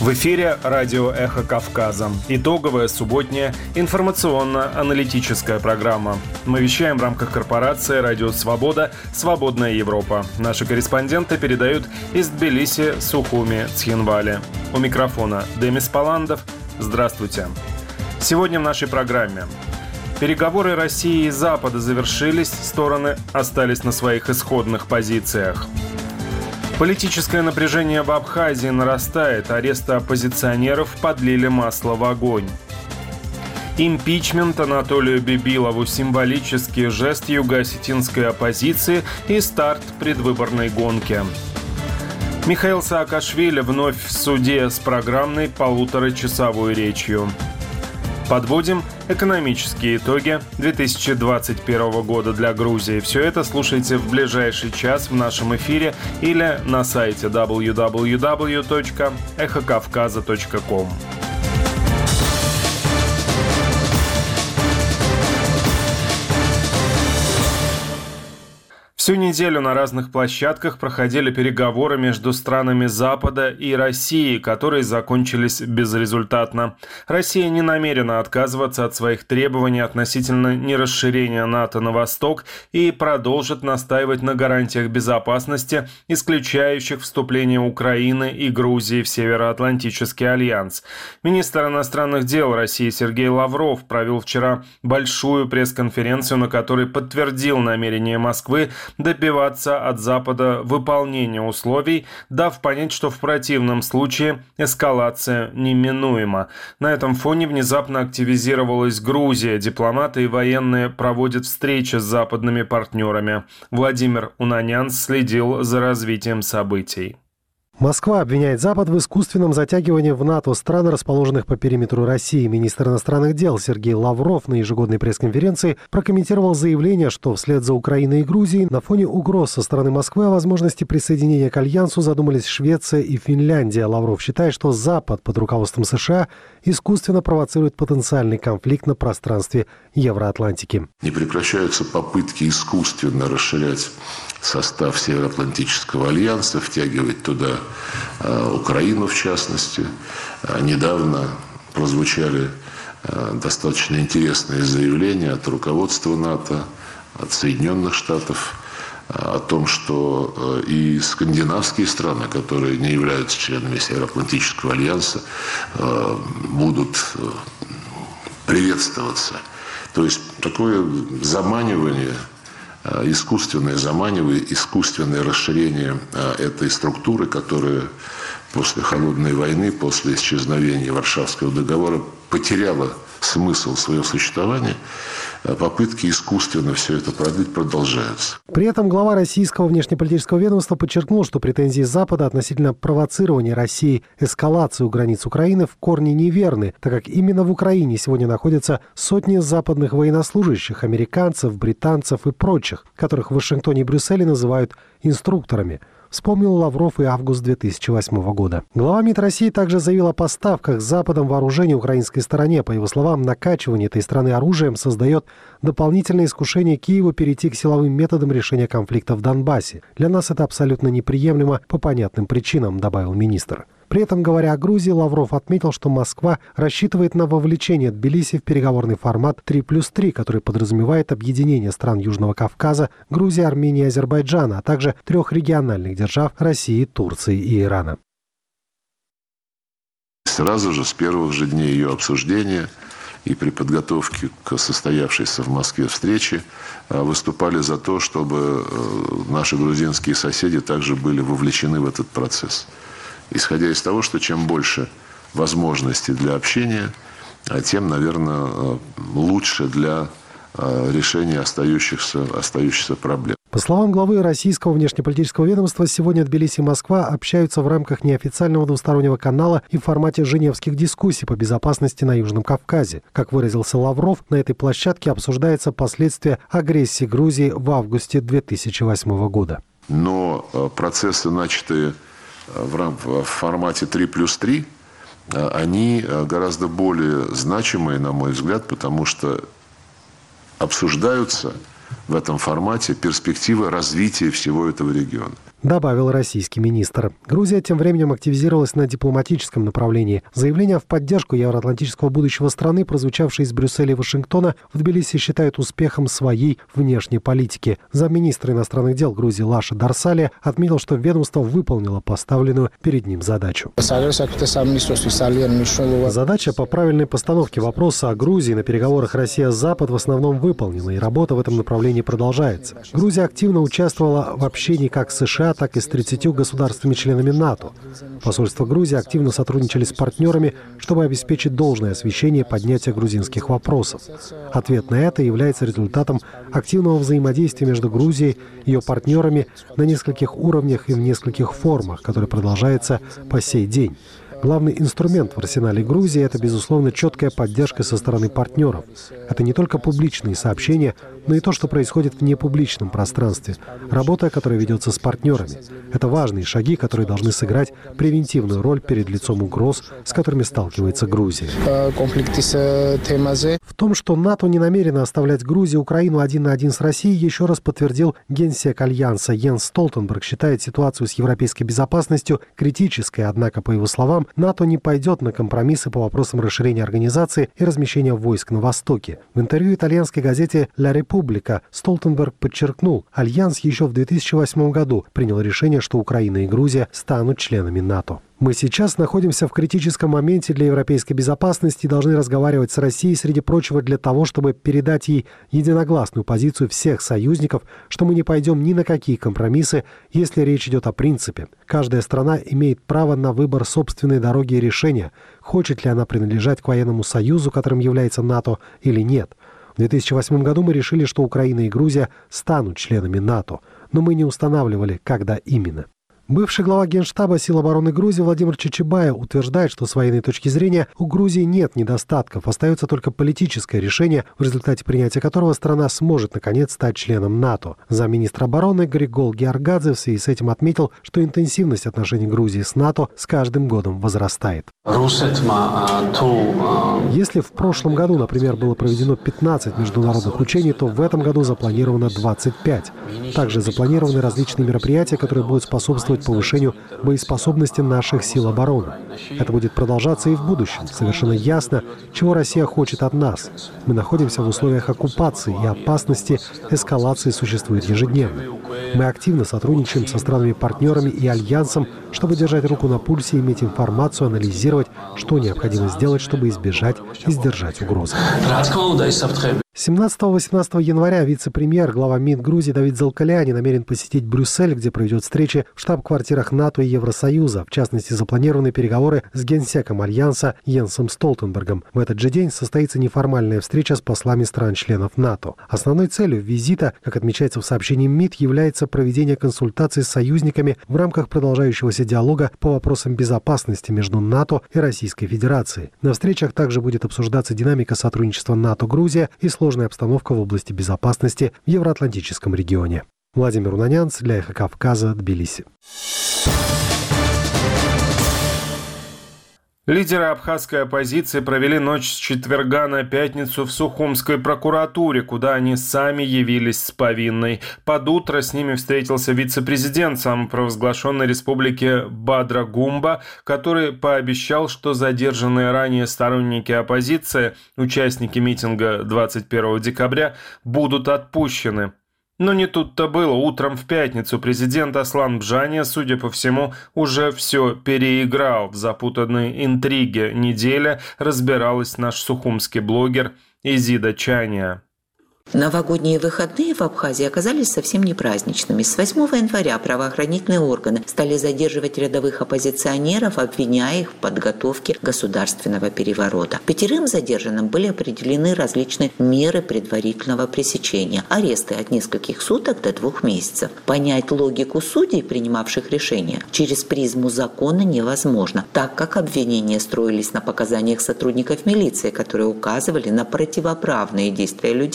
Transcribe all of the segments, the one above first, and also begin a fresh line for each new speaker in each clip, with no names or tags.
В эфире радио «Эхо Кавказа». Итоговая субботняя информационно-аналитическая программа. Мы вещаем в рамках корпорации «Радио Свобода. Свободная Европа». Наши корреспонденты передают из Тбилиси, Сухуми, Цхинвали. У микрофона Демис Паландов. Здравствуйте. Сегодня в нашей программе. Переговоры России и Запада завершились, стороны остались на своих исходных позициях. Политическое напряжение в Абхазии нарастает, аресты оппозиционеров подлили масло в огонь. Импичмент Анатолию Бибилову, символический жест юго-осетинской оппозиции и старт предвыборной гонки. Михаил Саакашвили вновь в суде с программной полуторачасовой речью. Подводим экономические итоги 2021 года для Грузии. Все это слушайте в ближайший час в нашем эфире или на сайте www.эхокавказа.ком. Всю неделю на разных площадках проходили переговоры между странами Запада и России, которые закончились безрезультатно. Россия не намерена отказываться от своих требований относительно нерасширения НАТО на восток и продолжит настаивать на гарантиях безопасности, исключающих вступление Украины и Грузии в Североатлантический альянс. Министр иностранных дел России Сергей Лавров провел вчера большую пресс-конференцию, на которой подтвердил намерение Москвы добиваться от Запада выполнения условий, дав понять, что в противном случае эскалация неминуема. На этом фоне внезапно активизировалась Грузия. Дипломаты и военные проводят встречи с западными партнерами. Владимир Унанян следил за развитием событий.
Москва обвиняет Запад в искусственном затягивании в НАТО стран, расположенных по периметру России. Министр иностранных дел Сергей Лавров на ежегодной пресс-конференции прокомментировал заявление, что вслед за Украиной и Грузией на фоне угроз со стороны Москвы о возможности присоединения к Альянсу задумались Швеция и Финляндия. Лавров считает, что Запад под руководством США искусственно провоцирует потенциальный конфликт на пространстве Евроатлантики.
Не прекращаются попытки искусственно расширять состав Североатлантического альянса, втягивать туда Украину в частности. Недавно прозвучали достаточно интересные заявления от руководства НАТО, от Соединенных Штатов о том, что и скандинавские страны, которые не являются членами Североатлантического альянса, будут приветствоваться. То есть такое заманивание, искусственное расширение этой структуры, которая после Холодной войны, после исчезновения Варшавского договора потеряла смысл своего существования, попытки искусственно все это продлить продолжаются.
При этом глава российского внешнеполитического ведомства подчеркнул, что претензии Запада относительно провоцирования России эскалации у границ Украины в корне неверны, так как именно в Украине сегодня находятся сотни западных военнослужащих, американцев, британцев и прочих, которых в Вашингтоне и Брюсселе называют инструкторами. Вспомнил Лавров и август 2008 года. Глава МИД России также заявил о поставках Западом вооружений украинской стороне. По его словам, накачивание этой страны оружием создает дополнительное искушение Киеву перейти к силовым методам решения конфликта в Донбассе. Для нас это абсолютно неприемлемо по понятным причинам, добавил министр. При этом, говоря о Грузии, Лавров отметил, что Москва рассчитывает на вовлечение Тбилиси в переговорный формат 3+3, который подразумевает объединение стран Южного Кавказа, Грузии, Армении и Азербайджана, а также 3 региональных держав России, Турции и Ирана.
Сразу же с первых же дней ее обсуждения и при подготовке к состоявшейся в Москве встрече выступали за то, чтобы наши грузинские соседи также были вовлечены в этот процесс. Исходя из того, что чем больше возможностей для общения, тем, наверное, лучше для решения остающихся проблем.
По словам главы российского внешнеполитического ведомства, сегодня Тбилиси и Москва общаются в рамках неофициального двустороннего канала и в формате женевских дискуссий по безопасности на Южном Кавказе. Как выразился Лавров, на этой площадке обсуждаются последствия агрессии Грузии в августе 2008 года.
Но процессы, начатые в формате 3+3, они гораздо более значимые, на мой взгляд, потому что обсуждаются в этом формате перспективы развития всего этого региона.
добавил российский министр. Грузия тем временем активизировалась на дипломатическом направлении. Заявления в поддержку евроатлантического будущего страны, прозвучавшие из Брюсселя и Вашингтона, в Тбилиси считают успехом своей внешней политики. Замминистра иностранных дел Грузии Лаша Дарсалия отметил, что ведомство выполнило поставленную перед ним задачу. Задача по правильной постановке вопроса о Грузии на переговорах Россия-Запад в основном выполнена, и работа в этом направлении продолжается. Грузия активно участвовала в общении как с США, так и с 30 государствами-членами НАТО. Посольство Грузии активно сотрудничали с партнерами, чтобы обеспечить должное освещение и поднятие грузинских вопросов. Ответ на это является результатом активного взаимодействия между Грузией и ее партнерами на нескольких уровнях и в нескольких формах, который продолжается по сей день. Главный инструмент в арсенале Грузии – это, безусловно, четкая поддержка со стороны партнеров. Это не только публичные сообщения, но и то, что происходит в непубличном пространстве. Работа, которая ведется с партнерами. Это важные шаги, которые должны сыграть превентивную роль перед лицом угроз, с которыми сталкивается Грузия. В том, что НАТО не намерено оставлять Грузию и Украину один на один с Россией, еще раз подтвердил генсек Альянса Йенс Столтенберг. Считает ситуацию с европейской безопасностью критической, однако, по его словам, НАТО не пойдет на компромиссы по вопросам расширения организации и размещения войск на Востоке. В интервью итальянской газете «Ла Република» Столтенберг подчеркнул, Альянс еще в 2008 году принял решение, что Украина и Грузия станут членами НАТО. Мы сейчас находимся в критическом моменте для европейской безопасности и должны разговаривать с Россией, среди прочего, для того, чтобы передать ей единогласную позицию всех союзников, что мы не пойдем ни на какие компромиссы, если речь идет о принципе. Каждая страна имеет право на выбор собственной дороги и решения, хочет ли она принадлежать к военному союзу, которым является НАТО, или нет. В 2008 году мы решили, что Украина и Грузия станут членами НАТО, но мы не устанавливали, когда именно. Бывший глава Генштаба сил обороны Грузии Владимир Чичибаев утверждает, что с военной точки зрения у Грузии нет недостатков, остается только политическое решение, в результате принятия которого страна сможет наконец стать членом НАТО. Замминистра обороны Григол Георгадзе в связи с этим отметил, что интенсивность отношений Грузии с НАТО с каждым годом возрастает. Если в прошлом году, например, было проведено 15 международных учений, то в этом году запланировано 25. Также запланированы различные мероприятия, которые будут способствовать повышению боеспособности наших сил обороны. Это будет продолжаться и в будущем. Совершенно ясно, чего Россия хочет от нас. Мы находимся в условиях оккупации, и опасности эскалации существует ежедневно. Мы активно сотрудничаем со странами-партнерами и альянсом, чтобы держать руку на пульсе, иметь информацию, анализировать, что необходимо сделать, чтобы избежать и сдержать угрозы. 17-18 января вице-премьер, глава МИД Грузии Давид Залкаляни намерен посетить Брюссель, где проведет встречи в штаб-квартирах НАТО и Евросоюза. В частности, запланированы переговоры с генсеком Альянса Йенсом Столтенбергом. В этот же день состоится неформальная встреча с послами стран-членов НАТО. Основной целью визита, как отмечается в сообщении МИД, является проведение консультаций с союзниками в рамках продолжающегося диалога по вопросам безопасности между НАТО и Российской Федерацией. На встречах также будет обсуждаться динамика сотрудничества НАТО-Грузия и сложная обстановка в области безопасности в Евроатлантическом регионе. Владимир Унанянц для «Эхо Кавказа», Тбилиси.
Лидеры абхазской оппозиции провели ночь с четверга на пятницу в Сухумской прокуратуре, куда они сами явились с повинной. Под утро с ними встретился вице-президент самопровозглашенной республики Бадра Гумба, который пообещал, что задержанные ранее сторонники оппозиции, участники митинга 21 декабря, будут отпущены. Но не тут-то было. Утром в пятницу президент Аслан Бжания, судя по всему, уже все переиграл. В запутанной интриге недели разбиралась наш сухумский блогер Изида Чания.
Новогодние выходные в Абхазии оказались совсем не праздничными. С 8 января правоохранительные органы стали задерживать рядовых оппозиционеров, обвиняя их в подготовке государственного переворота. 5 задержанным были определены различные меры предварительного пресечения. Аресты от нескольких суток до 2 месяцев. Понять логику судей, принимавших решения, через призму закона невозможно, так как обвинения строились на показаниях сотрудников милиции, которые указывали на противоправные действия людей, которые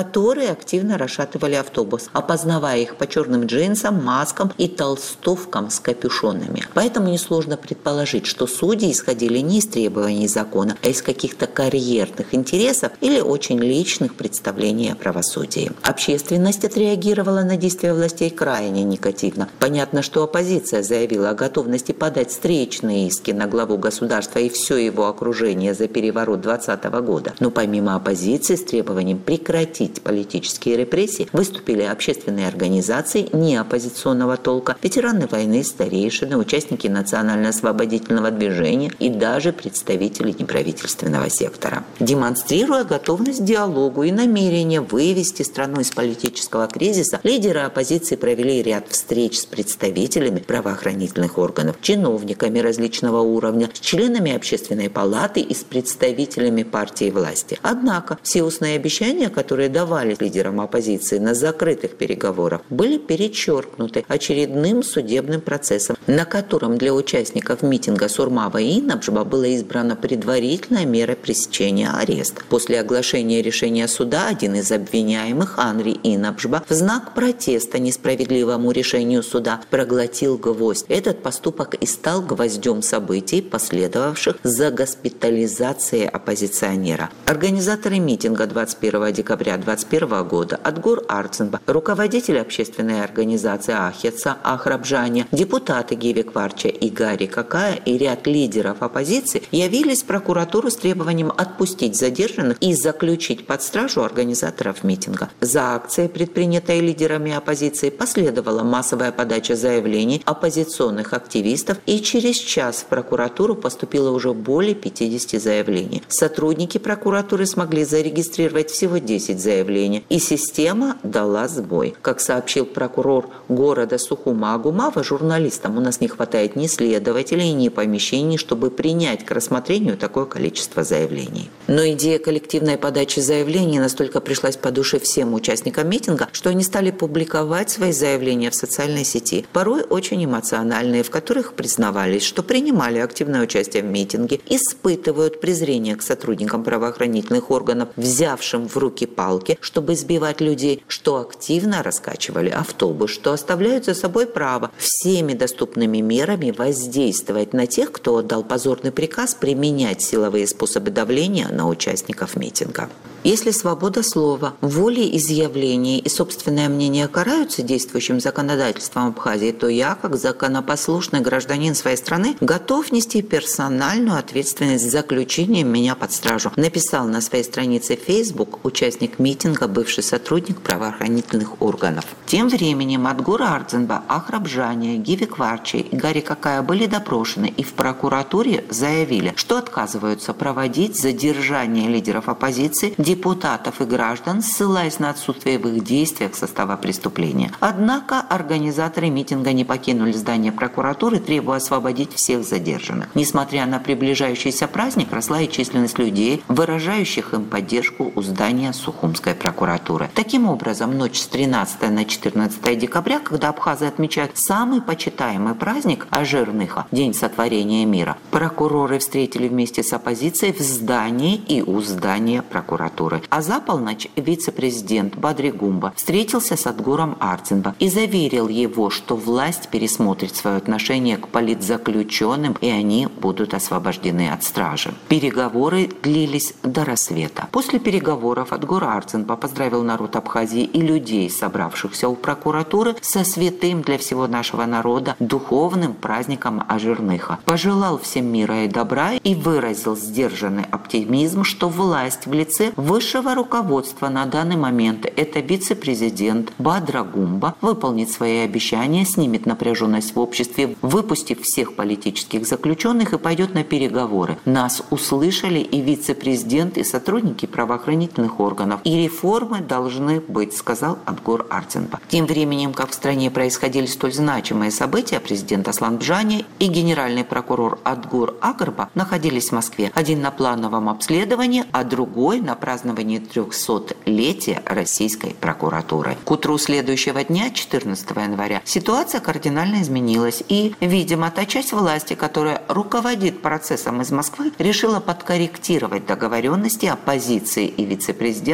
которые активно расшатывали автобус, опознавая их по черным джинсам, маскам и толстовкам с капюшонами. Поэтому несложно предположить, что судьи исходили не из требований закона, а из каких-то карьерных интересов или очень личных представлений о правосудии. Общественность отреагировала на действия властей крайне негативно. Понятно, что оппозиция заявила о готовности подать встречные иски на главу государства и все его окружение за переворот 2020 года. Но помимо оппозиции с требованием прекратить политические репрессии выступили общественные организации неоппозиционного толка, ветераны войны, старейшины, участники национально-освободительного движения и даже представители неправительственного сектора. Демонстрируя готовность к диалогу и намерение вывести страну из политического кризиса, лидеры оппозиции провели ряд встреч с представителями правоохранительных органов, чиновниками различного уровня, с членами общественной палаты и с представителями партии власти. Однако все устные обещания, которые давали лидерам оппозиции на закрытых переговорах, были перечеркнуты очередным судебным процессом, на котором для участников митинга Сурмава и Инабжба была избрана предварительная мера пресечения — арест. После оглашения решения суда один из обвиняемых, Анри Инабжба, в знак протеста несправедливому решению суда проглотил гвоздь. Этот поступок и стал гвоздем событий, последовавших за госпитализацией оппозиционера. Организаторы митинга 21 декабря 2021 года Адгур Арцинба, руководитель общественной организации Ахетса Ахрабжане, депутаты Гивик Варча и Гари Какая и ряд лидеров оппозиции явились в прокуратуру с требованием отпустить задержанных и заключить под стражу организаторов митинга. За акцией, предпринятой лидерами оппозиции, последовала массовая подача заявлений оппозиционных активистов, и через час в прокуратуру поступило уже более 50 заявлений. Сотрудники прокуратуры смогли зарегистрировать всего 10 заявлений, и система дала сбой. Как сообщил прокурор города Сухума Агумава журналистам, у нас не хватает ни следователей, ни помещений, чтобы принять к рассмотрению такое количество заявлений. Но идея коллективной подачи заявлений настолько пришлась по душе всем участникам митинга, что они стали публиковать свои заявления в социальной сети, порой очень эмоциональные, в которых признавались, что принимали активное участие в митинге, испытывают презрение к сотрудникам правоохранительных органов, взявшим в руки палки, чтобы избивать людей, что активно раскачивали автобус, что оставляют за собой право всеми доступными мерами воздействовать на тех, кто отдал позорный приказ применять силовые способы давления на участников митинга. Если свобода слова, волеизъявления и собственное мнение караются действующим законодательством Абхазии, то я, как законопослушный гражданин своей страны, готов нести персональную ответственность за заключением меня под стражу, написал на своей странице Facebook участник митинга, бывший сотрудник правоохранительных органов. Тем временем Адгур Арцинба, Ахрабжане, Гивик Варчи и Гари Какая были допрошены и в прокуратуре заявили, что отказываются проводить задержание лидеров оппозиции, депутатов и граждан, ссылаясь на отсутствие в их действиях состава преступления. Однако организаторы митинга не покинули здание прокуратуры, требуя освободить всех задержанных. Несмотря на приближающийся праздник, росла и численность людей, выражающих им поддержку у здания Сухумской прокуратуры. Таким образом, ночь с 13 на 14 декабря, когда абхазы отмечают самый почитаемый праздник Ажирныха, День сотворения мира, прокуроры встретили вместе с оппозицией в здании и у здания прокуратуры. А за полночь вице-президент Бадри Гумба встретился с Адгуром Арцинба и заверил его, что власть пересмотрит свое отношение к политзаключенным, и они будут освобождены от стражи. Переговоры длились до рассвета. После переговоров Адгур Арцинба поздравил народ Абхазии и людей, собравшихся у прокуратуры, со святым для всего нашего народа духовным праздником Ажирныха. Пожелал всем мира и добра и выразил сдержанный оптимизм, что власть в лице высшего руководства на данный момент, это вице-президент Бадра Гумба, выполнит свои обещания, снимет напряженность в обществе, выпустив всех политических заключенных, и пойдет на переговоры. Нас услышали и вице-президент, и сотрудники правоохранительных органов. И реформы должны быть, сказал Адгур Арцинба. Тем временем, как в стране происходили столь значимые события, президент Аслан Бжани и генеральный прокурор Адгур Агарба находились в Москве. Один на плановом обследовании, а другой на праздновании 300-летия российской прокуратуры. К утру следующего дня, 14 января, ситуация кардинально изменилась, и, видимо, та часть власти, которая руководит процессом из Москвы, решила подкорректировать договоренности оппозиции и вице-президента Бадри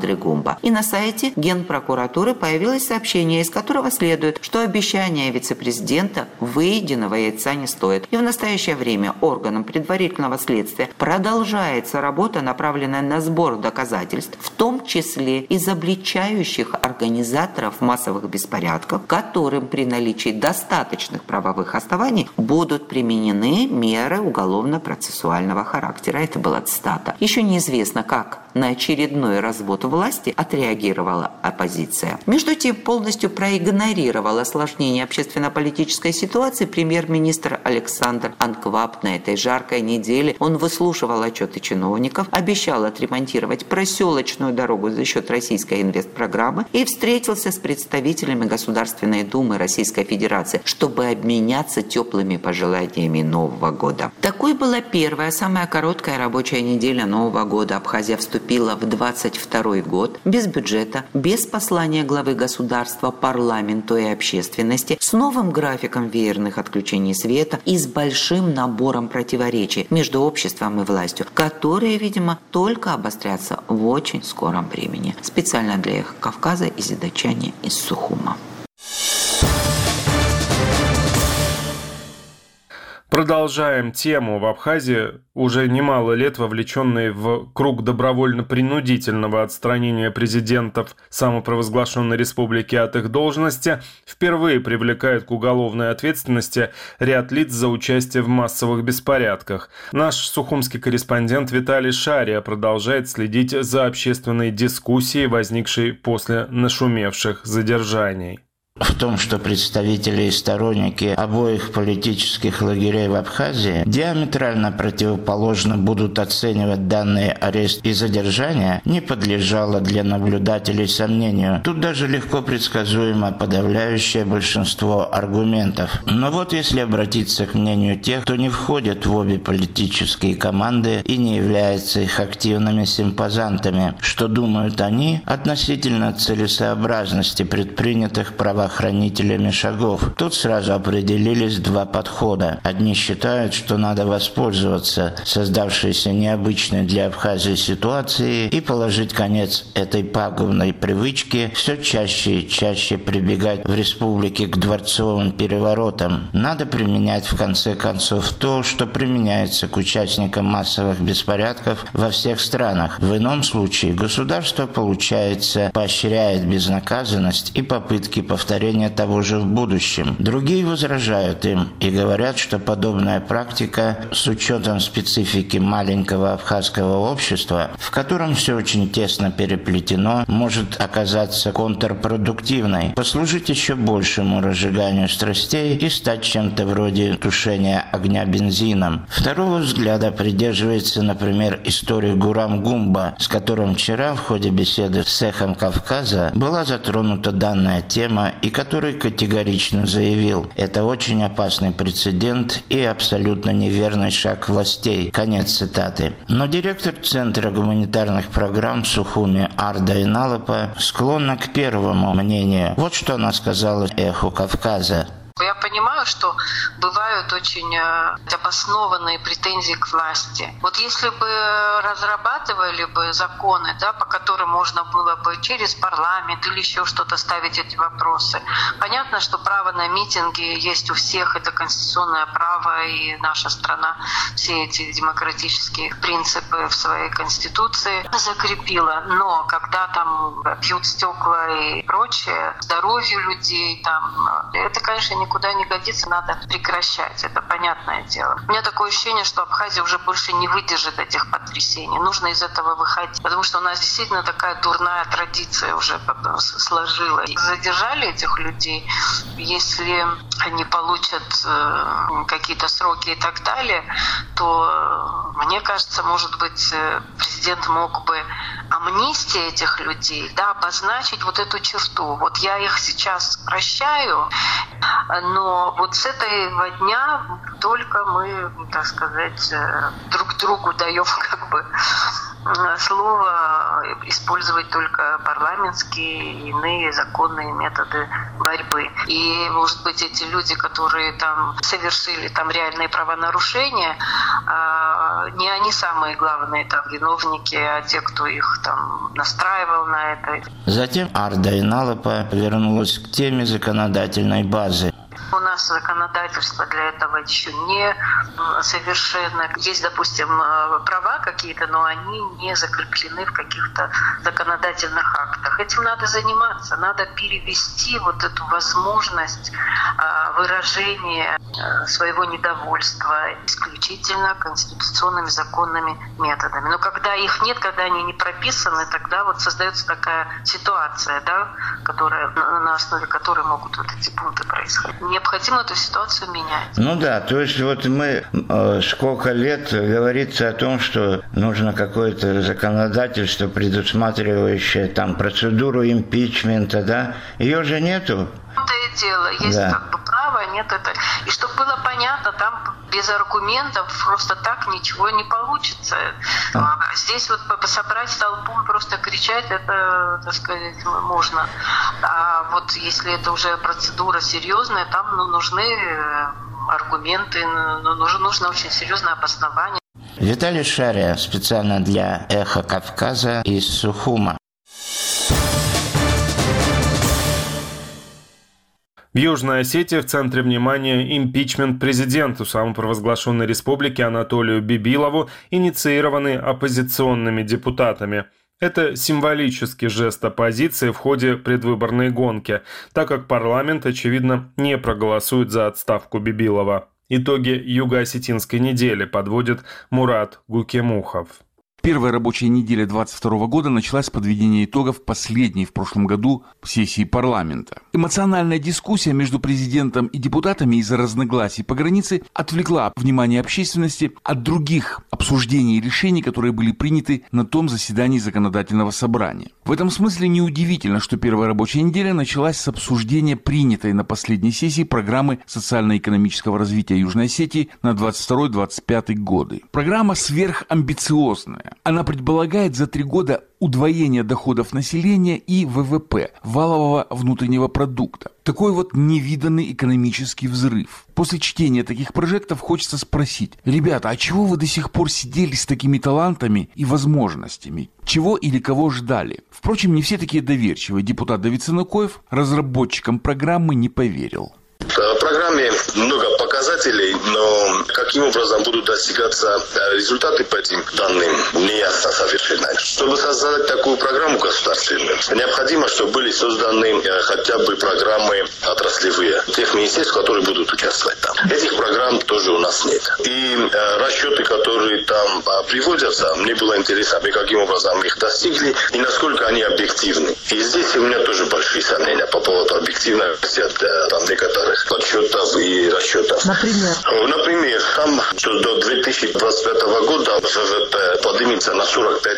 Мадре Гумба. И на сайте Генпрокуратуры появилось сообщение, из которого следует, что обещание вице-президента выеденного яйца не стоит. И в настоящее время органам предварительного следствия продолжается работа, направленная на сбор доказательств, в том числе изобличающих организаторов массовых беспорядков, которым при наличии достаточных правовых оснований будут применены меры уголовно-процессуального характера. Это была цитата. Еще неизвестно, как на очередной развод власти отреагировала оппозиция. Между тем, полностью проигнорировал осложнение общественно-политической ситуации премьер-министр Александр Анкваб на этой жаркой неделе. Он выслушивал отчеты чиновников, обещал отремонтировать проселочную дорогу за счет российской инвестпрограммы и встретился с представителями Государственной Думы Российской Федерации, чтобы обменяться теплыми пожеланиями Нового года. Такой была первая, самая короткая рабочая неделя Нового года. Абхазия вступила в 22-й год без бюджета, без послания главы государства парламенту и общественности, с новым графиком веерных отключений света и с большим набором противоречий между обществом и властью, которые, видимо, только обострятся в очень скором времени. Специально для их Кавказа и Зидачане из Сухума.
Продолжаем тему. В Абхазии уже немало лет вовлеченные в круг добровольно-принудительного отстранения президентов самопровозглашенной республики от их должности впервые привлекают к уголовной ответственности ряд лиц за участие в массовых беспорядках. Наш сухумский корреспондент Виталий Шария продолжает следить за общественной дискуссией, возникшей после нашумевших задержаний.
В том, что представители и сторонники обоих политических лагерей в Абхазии диаметрально противоположно будут оценивать данный арест и задержание, не подлежало для наблюдателей сомнению. Тут даже легко предсказуемо подавляющее большинство аргументов. Но вот если обратиться к мнению тех, кто не входит в обе политические команды и не является их активными симпозантами, что думают они относительно целесообразности предпринятых правоохранительными шагов. Тут сразу определились два подхода. Одни считают, что надо воспользоваться создавшейся необычной для Абхазии ситуацией и положить конец этой пагубной привычке все чаще и чаще прибегать в республике к дворцовым переворотам. Надо применять в конце концов то, что применяется к участникам массовых беспорядков во всех странах. В ином случае государство, получается, поощряет безнаказанность и попытки повторения того же в будущем. Другие возражают им и говорят, что подобная практика с учетом специфики маленького абхазского общества, в котором все очень тесно переплетено, может оказаться контрпродуктивной, послужить еще большему разжиганию страстей и стать чем-то вроде тушения огня бензином. Второго взгляда придерживается, например, историк Гурам Гумба, с которым вчера в ходе беседы с «Эхом Кавказа» была затронута данная тема и который категорично заявил: это очень опасный прецедент и абсолютно неверный шаг властей. Конец цитаты. Но директор Центра гуманитарных программ в Сухуме Арда Иналапа склонна к первому мнению. Вот что она сказала «Эху Кавказа».
Я понимаю, что бывают очень обоснованные претензии к власти. Вот если бы разрабатывали бы законы, да, по которым можно было бы через парламент или еще что-то ставить эти вопросы. Понятно, что право на митинги есть у всех, это конституционное право, и наша страна все эти демократические принципы в своей конституции закрепила. Но когда там бьют стекла и прочее, здоровью людей, там, это, конечно, никуда не годится, надо прекращать, это понятное дело. У меня такое ощущение, что Абхазия уже больше не выдержит этих потрясений. Нужно из этого выходить, потому что у нас действительно такая дурная традиция уже сложилась. Задержали этих людей, если они получат какие-то сроки и так далее, то, мне кажется, может быть, президент мог бы амнистия этих людей, да, обозначить вот эту черту. Вот я их сейчас прощаю, но вот с этого дня только мы, так сказать, друг другу даем как бы слово использовать только парламентские и иные законные методы борьбы. И, может быть, эти люди, которые там совершили там реальные правонарушения, не они самые главные там виновники, а те, кто их там настраивал на это.
Затем Арда Иналапа вернулась к теме законодательной базы.
У нас законодательство для этого еще не совершенно. Есть, допустим, права какие-то, но они не закреплены в каких-то законодательных актах. Этим надо заниматься. Надо перевести вот эту возможность выражения своего недовольства исключительно конституционными законными методами. Но когда их нет, когда они не прописаны, тогда вот создается такая ситуация, да, на основе которой могут вот эти пункты происходить. Необходимо эту ситуацию менять.
Ну да, то есть вот мы сколько лет говорится о том, что нужно какое-то законодательство, предусматривающее там процедуру импичмента, да? Ее же нету.
Это и дело. Есть как бы право, нет это. И чтобы было понятно, там без аргументов просто так ничего не получится. Здесь вот собрать толпу, просто кричать, это, так сказать, можно. А вот если это уже процедура серьезная, там нужны аргументы, нужно очень серьезное обоснование.
Виталий Шария специально для «Эхо Кавказа» из Сухума.
В Южной Осетии в центре внимания импичмент президенту самопровозглашенной республики Анатолию Бибилову, инициированный оппозиционными депутатами. Это символический жест оппозиции в ходе предвыборной гонки, так как парламент, очевидно, не проголосует за отставку Бибилова. Итоги юго-осетинской недели подводит Мурат Гукемухов.
Первая рабочая неделя 2022 года началась с подведения итогов последней в прошлом году сессии парламента. Эмоциональная дискуссия между президентом и депутатами из-за разногласий по границе отвлекла внимание общественности от других обсуждений и решений, которые были приняты на том заседании законодательного собрания. В этом смысле неудивительно, что первая рабочая неделя началась с обсуждения принятой на последней сессии программы социально-экономического развития Южной Осетии на 22-25 годы. Программа сверхамбициозная. Она предполагает за 3 года удвоение доходов населения и ВВП, валового внутреннего продукта. Такой вот невиданный экономический взрыв. После чтения таких прожектов хочется спросить: ребята, а чего вы до сих пор сидели с такими талантами и возможностями? Чего или кого ждали? Впрочем, не все такие доверчивые. Депутат Давид Сынукоев разработчикам программы не поверил.
В программе много показателей, но каким образом будут достигаться результаты по этим данным, не ясно совершенно. Чтобы создать такую программу государственную, необходимо, чтобы были созданы хотя бы программы отраслевые тех министерств, которые будут участвовать там. Этих программ тоже у нас нет. И расчеты, которые там приводятся, мне было интересно, каким образом их достигли и насколько они объективны. И здесь у меня тоже большие сомнения по поводу объективности там некоторых подсчетов и расчетов. Например, там что до 2025 года ВВП поднимется на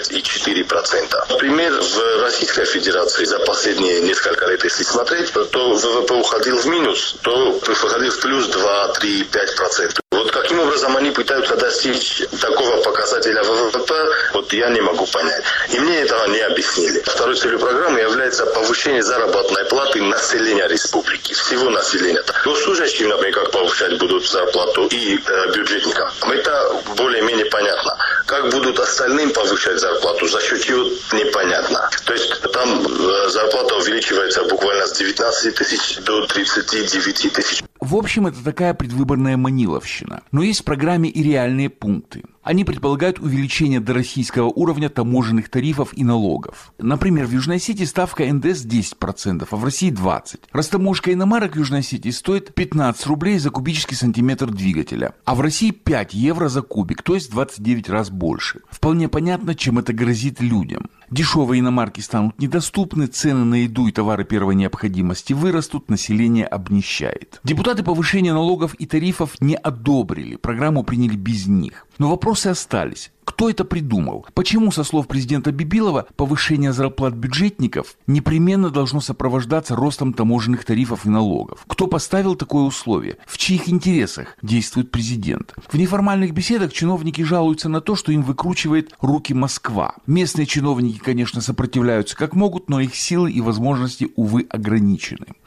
45,4%. Например, в Российской Федерации за последние несколько лет, если смотреть, то ВВП уходил в минус, то выходил в плюс 2, 3, 5%. Вот каким образом они пытаются достичь такого показателя ВВП, вот я не могу понять. И мне этого не объяснили. Второй целью программы является повышение заработной платы населения республики, всего населения. Госслужащим, например, как повышать будут зарплату и бюджетникам. Это более-менее понятно. Как будут остальным повышать зарплату, за счет чего, непонятно. То есть там зарплата увеличивается буквально с 19 тысяч до 39 тысяч.
В общем, это такая предвыборная маниловщина. Но есть в программе и реальные пункты. Они предполагают увеличение до российского уровня таможенных тарифов и налогов. Например, в Южной Осетии ставка НДС 10%, а в России 20%. Растаможка иномарок в Южной Осетии стоит 15 рублей за кубический сантиметр двигателя, а в России 5 евро за кубик, то есть 29 раз больше. Вполне понятно, чем это грозит людям. Дешевые иномарки станут недоступны, цены на еду и товары первой необходимости вырастут, население обнищает. Депутаты повышения налогов и тарифов не одобрили, программу приняли без них. Но вопросы остались. Кто это придумал? Почему, со слов президента Бибилова, повышение зарплат бюджетников непременно должно сопровождаться ростом таможенных тарифов и налогов? Кто поставил такое условие? В чьих интересах действует президент? В неформальных беседах чиновники жалуются на то, что им выкручивает руки Москва. Местные чиновники, конечно, сопротивляются как могут, но их силы и возможности, увы, ограничены.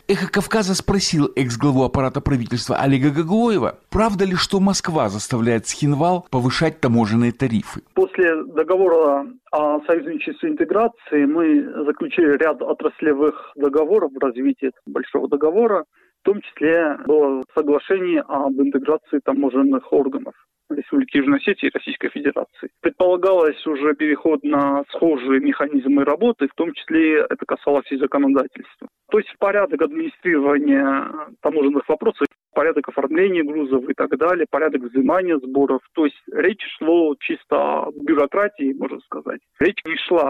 «Эхо Кавказа» спросил экс-главу аппарата правительства Олега Гаглоева, правда ли, что Москва заставляет Схинвал повышать таможенные тарифы.
После договора о союзничестве и интеграции мы заключили ряд отраслевых договоров в развитии большого договора. В том числе было соглашение об интеграции таможенных органов Республики Южной Осетии и Российской Федерации. Предполагалось уже переход на схожие механизмы работы, в том числе это касалось и законодательства. То есть порядок администрирования таможенных вопросов, порядок оформления грузов и так далее, порядок взимания сборов. То есть речь шла чисто о бюрократии, можно сказать. Речь не шла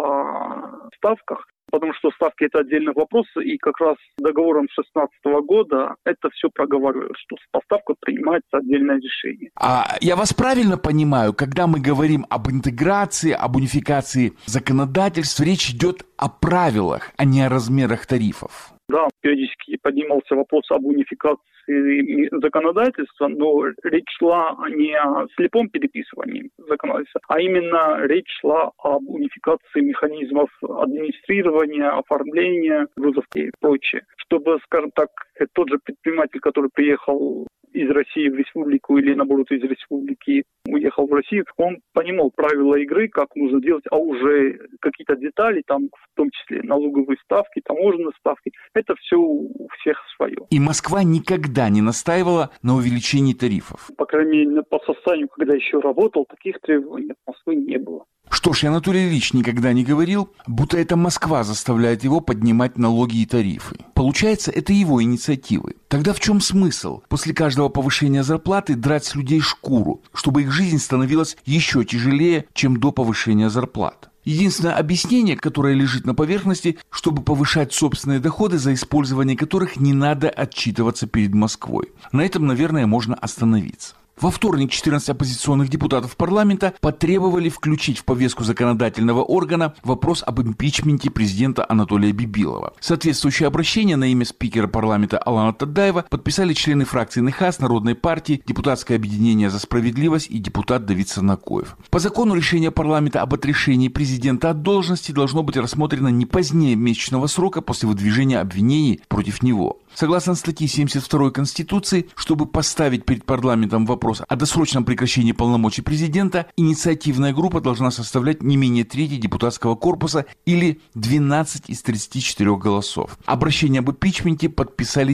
о ставках, потому что ставки – это отдельный вопрос, и как раз договором 2016 года это все проговаривалось, что по ставкам принимается отдельное решение.
А я вас правильно понимаю, когда мы говорим об интеграции, об унификации законодательств, речь идет о правилах, а не о размерах тарифов?
Да, периодически поднимался вопрос об унификации законодательства, но речь шла не о слепом переписывании законодательства, а именно речь шла об унификации механизмов администрирования, оформления грузов и прочее. Чтобы, скажем так, тот же предприниматель, который приехал из России в республику или, наоборот, из республики уехал в Россию, он понимал правила игры, как нужно делать, а уже какие-то детали, там, в том числе налоговые ставки, таможенные ставки, это все у всех свое.
И Москва никогда не настаивала на увеличении тарифов?
По крайней мере, по состоянию, когда еще работал, таких требований от Москвы не было.
Что ж, и Анатолий Ильич никогда не говорил, будто это Москва заставляет его поднимать налоги и тарифы. Получается, это его инициативы. Тогда в чем смысл после каждого повышения зарплаты драть с людей шкуру, чтобы их жизнь становилась еще тяжелее, чем до повышения зарплат? Единственное объяснение, которое лежит на поверхности, чтобы повышать собственные доходы, за использование которых не надо отчитываться перед Москвой. На этом, наверное, можно остановиться. Во вторник 14 оппозиционных депутатов парламента потребовали включить в повестку законодательного органа вопрос об импичменте президента Анатолия Бибилова. Соответствующее обращение на имя спикера парламента Алана Тадаева подписали члены фракции НХАС, Народной партии, Депутатское объединение «За справедливость» и депутат Давид Сарнакоев. По закону решение парламента об отрешении президента от должности должно быть рассмотрено не позднее месячного срока после выдвижения обвинений против него. Согласно статье 72 Конституции, чтобы поставить перед парламентом вопрос о досрочном прекращении полномочий президента, инициативная группа должна составлять не менее трети депутатского корпуса или 12 из 34 голосов. Обращение об импичменте подписали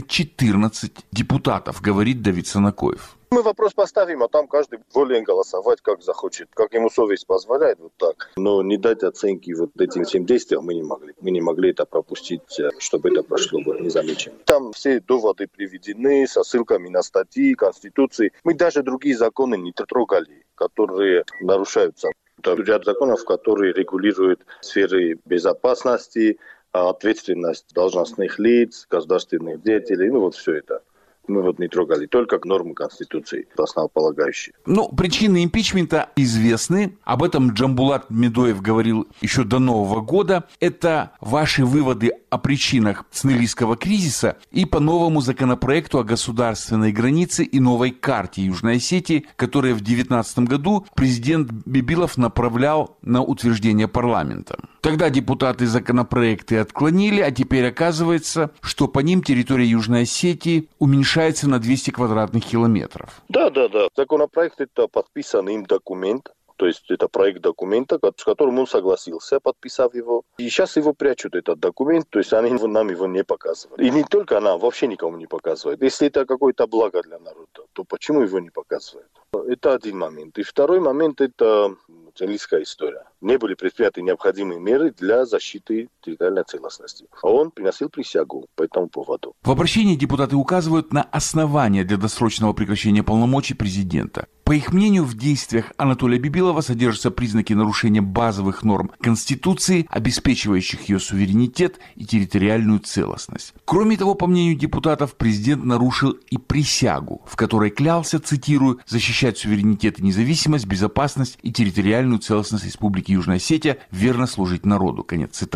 14 депутатов, говорит Давид Сарнакоев.
Мы вопрос поставим, а там каждый волен голосовать, как захочет, как ему совесть позволяет, вот так. Но не дать оценки вот этим всем действиям мы не могли. Мы не могли это пропустить, чтобы это прошло бы незамеченным. Там все доводы приведены со ссылками на статьи, Конституции. Мы даже другие законы не трогали, которые нарушаются. Это ряд законов, которые регулируют сферы безопасности, ответственность должностных лиц, государственных деятелей, вот все это. Мы не трогали, только нормы Конституции, основополагающие.
Причины импичмента известны. Об этом Джамбулат Медоев говорил еще до Нового года. Это ваши выводы о причинах снелийского кризиса и по новому законопроекту о государственной границе и новой карте Южной Осетии, которые в 2019 году президент Бибилов направлял на утверждение парламента. Тогда депутаты законопроекты отклонили, а теперь оказывается, что по ним территория Южной Осетии уменьшается на 200 квадратных километров.
Да. Законопроект – это подписанный им документ. То есть это проект документа, с которым он согласился, подписав его. И сейчас его прячут, этот документ, то есть они нам его не показывают. И не только нам, вообще никому не показывают. Если это какое-то благо для народа, то почему его не показывают? Это один момент. И второй момент – это снелийская история. Не были предприняты необходимые меры для защиты территориальной целостности. А он приносил присягу по этому поводу.
В обращении депутаты указывают на основания для досрочного прекращения полномочий президента. По их мнению, в действиях Анатолия Бибилова содержатся признаки нарушения базовых норм Конституции, обеспечивающих ее суверенитет и территориальную целостность. Кроме того, по мнению депутатов, президент нарушил и присягу, в которой клялся, цитирую, защищать суверенитет и независимость, безопасность и территориальную целостность Республики Южная Осетия, верно служить народу. Конец цитаты.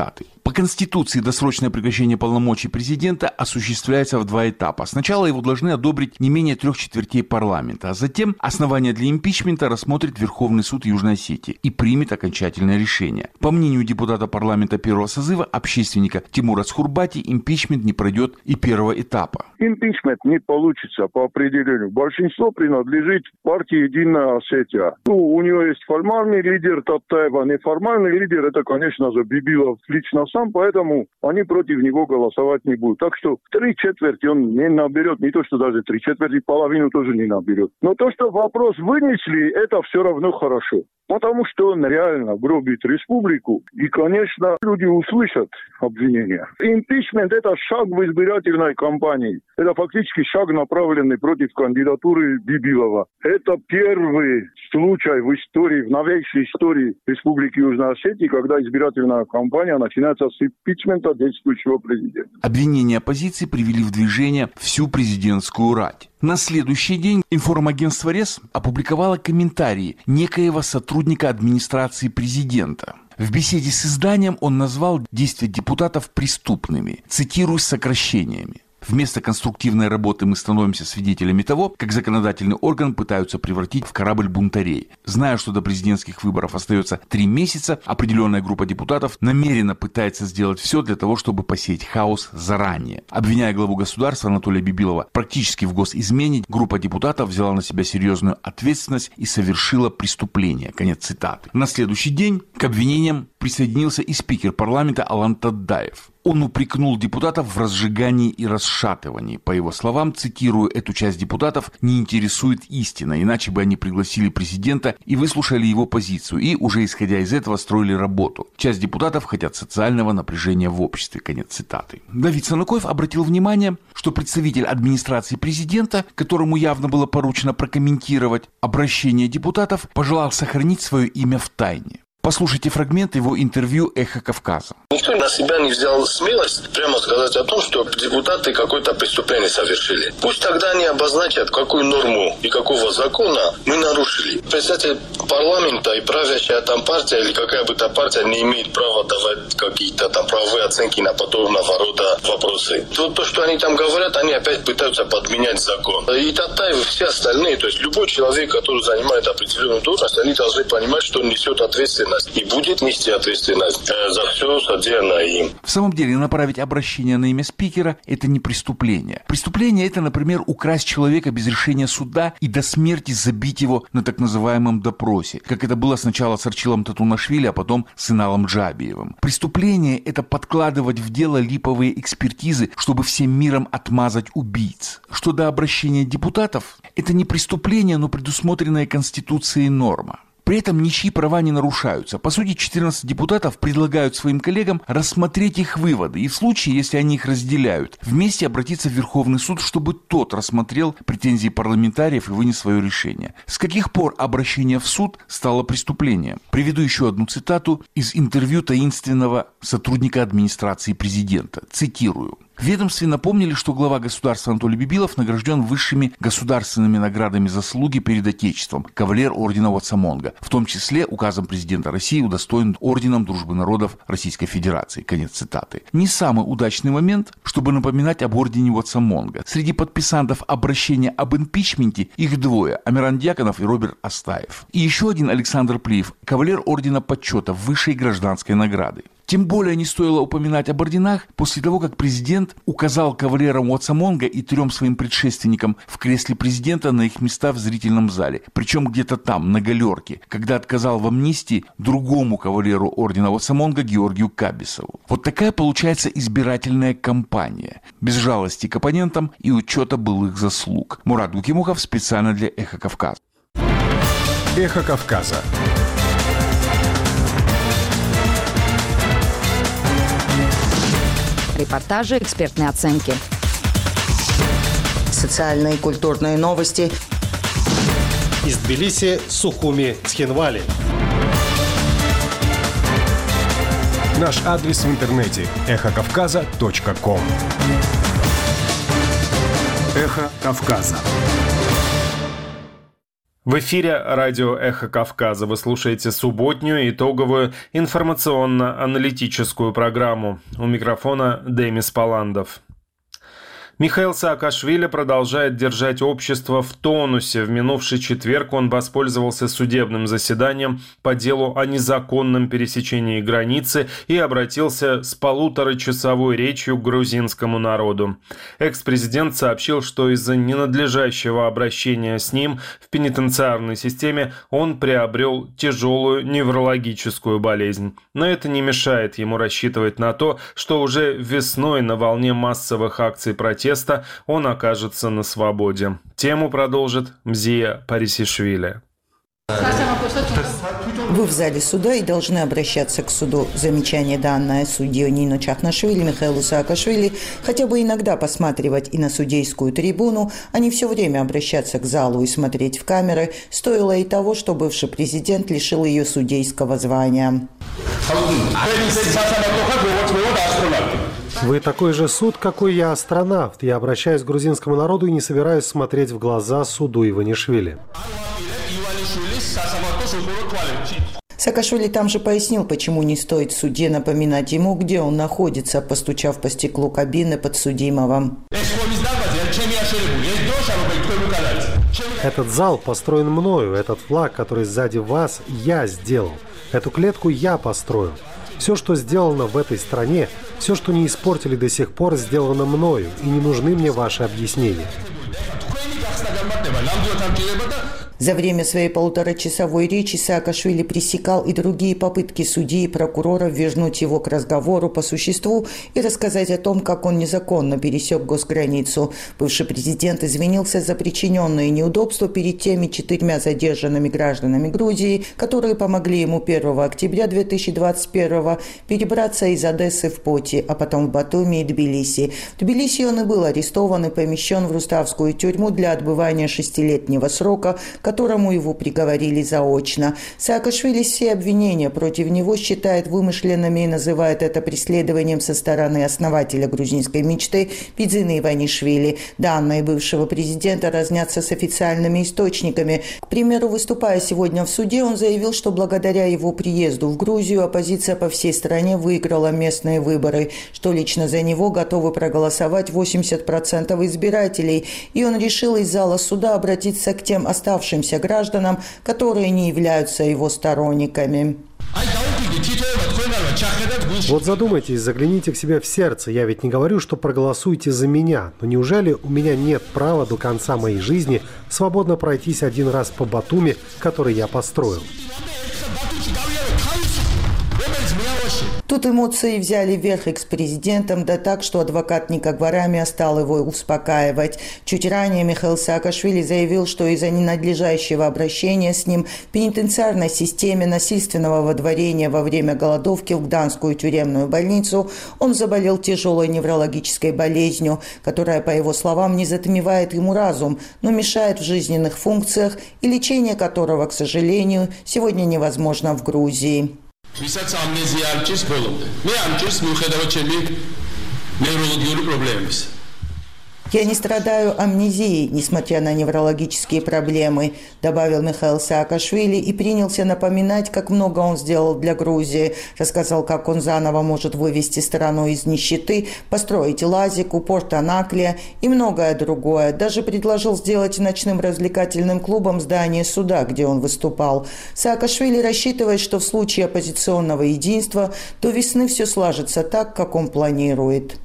По Конституции досрочное прекращение полномочий президента осуществляется в 2 этапа. Сначала его должны одобрить не менее 3/4 парламента, а затем основания для импичмента рассмотрит Верховный суд Южной Осетии и примет окончательное решение. По мнению депутата парламента первого созыва, общественника Тимура Цхурбати, импичмент не пройдет и первого этапа.
Импичмент не получится по определению. Большинство принадлежит партии «Единая Осетия». У нее есть формальный лидер Татаева, неформальный лидер — это, конечно же, Бибилов лично сам, поэтому они против него голосовать не будут. Так что 3/4 он не наберет, не то что даже 3/4, половину тоже не наберет. Но то, что вопрос вынесли, это все равно хорошо. Потому что он реально гробит республику. И, конечно, люди услышат обвинения. Импичмент — это шаг в избирательной кампании. Это фактически шаг, направленный против кандидатуры Бибилова. Это первый случай в истории, в новейшей истории Республики Южная Осетия, когда избирательная кампания начинается с импичмента действующего президента.
Обвинения оппозиции привели в движение всю президентскую рать. На следующий день информагентство РЕС опубликовало комментарии некоего сотрудника администрации президента. В беседе с изданием он назвал действия депутатов преступными, цитирую, с сокращениями. Вместо конструктивной работы мы становимся свидетелями того, как законодательный орган пытаются превратить в корабль бунтарей. Зная, что до президентских выборов остается 3 месяца, определенная группа депутатов намеренно пытается сделать все для того, чтобы посеять хаос заранее. Обвиняя главу государства Анатолия Бибилова практически в госизмене, группа депутатов взяла на себя серьезную ответственность и совершила преступление. Конец цитаты. На следующий день к обвинениям присоединился и спикер парламента Алан Таддаев. Он упрекнул депутатов в разжигании и расшатывании. По его словам, цитирую, эту часть депутатов не интересует истина, иначе бы они пригласили президента и выслушали его позицию, и уже исходя из этого строили работу. Часть депутатов хотят социального напряжения в обществе. Конец цитаты. Давид Санукоев обратил внимание, что представитель администрации президента, которому явно было поручено прокомментировать обращение депутатов, пожелал сохранить свое имя в тайне. Послушайте фрагмент его интервью «Эхо Кавказа».
Никто на себя не взял смелость прямо сказать о том, что депутаты какое-то преступление совершили. Пусть тогда они обозначат, какую норму и какого закона мы нарушили. Председатель парламента и правящая там партия или какая бы то партия не имеет права давать какие-то там правовые оценки на подобного рода вопросы. То, что они там говорят, они опять пытаются подменять закон. И Татаев, и все остальные, то есть любой человек, который занимает определенную должность, они должны понимать, что он несет ответственность и будет нести ответственность за все содеянное им.
В самом деле, направить обращение на имя спикера – это не преступление. Преступление – это, например, украсть человека без решения суда и до смерти забить его на так называемом допросе, как это было сначала с Арчилом Татунашвили, а потом с Иналом Джабиевым. Преступление – это подкладывать в дело липовые экспертизы, чтобы всем миром отмазать убийц. Что до обращения депутатов – это не преступление, но предусмотренная Конституцией норма. При этом ничьи права не нарушаются. По сути, 14 депутатов предлагают своим коллегам рассмотреть их выводы и в случае, если они их разделяют, вместе обратиться в Верховный суд, чтобы тот рассмотрел претензии парламентариев и вынес свое решение. С каких пор обращение в суд стало преступлением? Приведу еще одну цитату из интервью таинственного сотрудника администрации президента. Цитирую. В ведомстве напомнили, что глава государства Анатолий Бибилов награжден высшими государственными наградами заслуги перед Отечеством, кавалер ордена Уатсамонга, в том числе указом президента России удостоен орденом Дружбы народов Российской Федерации. Конец цитаты. Не самый удачный момент, чтобы напоминать об ордене Уатсамонга. Среди подписантов обращения об импичменте их двое – Амиран Дьяконов и Роберт Астаев. И еще один Александр Плиев, кавалер ордена почета высшей гражданской награды. Тем более не стоило упоминать об орденах после того, как президент указал кавалерам Уатсамонга и 3 своим предшественникам в кресле президента на их места в зрительном зале. Причем где-то там, на галерке, когда отказал в амнистии другому кавалеру ордена Уатсамонга Георгию Кабисову. Вот такая получается избирательная кампания. Без жалости к оппонентам и учета былых заслуг. Мурат Гукимухов специально для «Эхо Кавказа».
«Эхо Кавказа».
Репортажи, экспертные оценки.
Социальные и культурные новости.
Из Тбилиси, Сухуми, Цхинвали.
Наш адрес в интернете – эхокавказа.ком. «Эхо Кавказа».
В эфире радио «Эхо Кавказа». Вы слушаете субботнюю итоговую информационно-аналитическую программу. У микрофона Демис Паландов. Михаил Саакашвили продолжает держать общество в тонусе. В минувший четверг он воспользовался судебным заседанием по делу о незаконном пересечении границы и обратился с 1,5-часовой речью к грузинскому народу. Экс-президент сообщил, что из-за ненадлежащего обращения с ним в пенитенциарной системе он приобрел тяжелую неврологическую болезнь. Но это не мешает ему рассчитывать на то, что уже весной на волне массовых акций протеста он окажется на свободе. Тему продолжит Мзия Парисишвили.
Вы в зале суда и должны обращаться к суду. Замечание, данное судьей Нино Чахнашвили Михаилу Саакашвили, хотя бы иногда посматривать и на судейскую трибуну, а не все время обращаться к залу и смотреть в камеры, стоило и того, что бывший президент лишил ее судейского звания.
Вы такой же суд, какой я астронавт. Я обращаюсь к грузинскому народу и не собираюсь смотреть в глаза суду Иванишвили.
Саакашвили там же пояснил, почему не стоит судье напоминать ему, где он находится, постучав по стеклу кабины подсудимого.
Этот зал построен мною, этот флаг, который сзади вас, я сделал. Эту клетку я построил. Все, что сделано в этой стране, все, что не испортили до сих пор, сделано мною, и не нужны мне ваши объяснения.
За время своей 1,5-часовой речи Саакашвили пресекал и другие попытки судьи и прокурора вернуть его к разговору по существу и рассказать о том, как он незаконно пересек госграницу. Бывший президент извинился за причиненные неудобства перед теми 4 задержанными гражданами Грузии, которые помогли ему 1 октября 2021 перебраться из Одессы в Поти, а потом в Батуми и Тбилиси. В Тбилиси он и был арестован и помещен в Руставскую тюрьму для отбывания 6-летнего срока, которому его приговорили заочно. Саакашвили все обвинения против него считает вымышленными и называет это преследованием со стороны основателя грузинской мечты Бидзины Иванишвили. Данные бывшего президента разнятся с официальными источниками. К примеру, выступая сегодня в суде, он заявил, что благодаря его приезду в Грузию оппозиция по всей стране выиграла местные выборы, что лично за него готовы проголосовать 80% избирателей, и он решил из зала суда обратиться к тем оставшимся гражданам, которые не являются его сторонниками.
Вот задумайтесь, загляните к себе в сердце. Я ведь не говорю, что проголосуйте за меня. Но неужели у меня нет права до конца моей жизни свободно пройтись один раз по Батуми, который я построил?
Тут эмоции взяли вверх экс-президентом, да так, что адвокат Ника Гварамия стал его успокаивать. Чуть ранее Михаил Саакашвили заявил, что из-за ненадлежащего обращения с ним в пенитенциарной системе насильственного водворения во время голодовки в Гданскую тюремную больницу он заболел тяжелой неврологической болезнью, которая, по его словам, не затмевает ему разум, но мешает в жизненных функциях и лечение которого, к сожалению, сегодня невозможно в Грузии. «Я не страдаю амнезией, несмотря на неврологические проблемы», добавил Михаил Саакашвили и принялся напоминать, как много он сделал для Грузии. Рассказал, как он заново может вывести страну из нищеты, построить Лазику, порт Анаклия и многое другое. Даже предложил сделать ночным развлекательным клубом здание суда, где он выступал. Саакашвили рассчитывает, что в случае оппозиционного единства до весны все сложится так, как он планирует.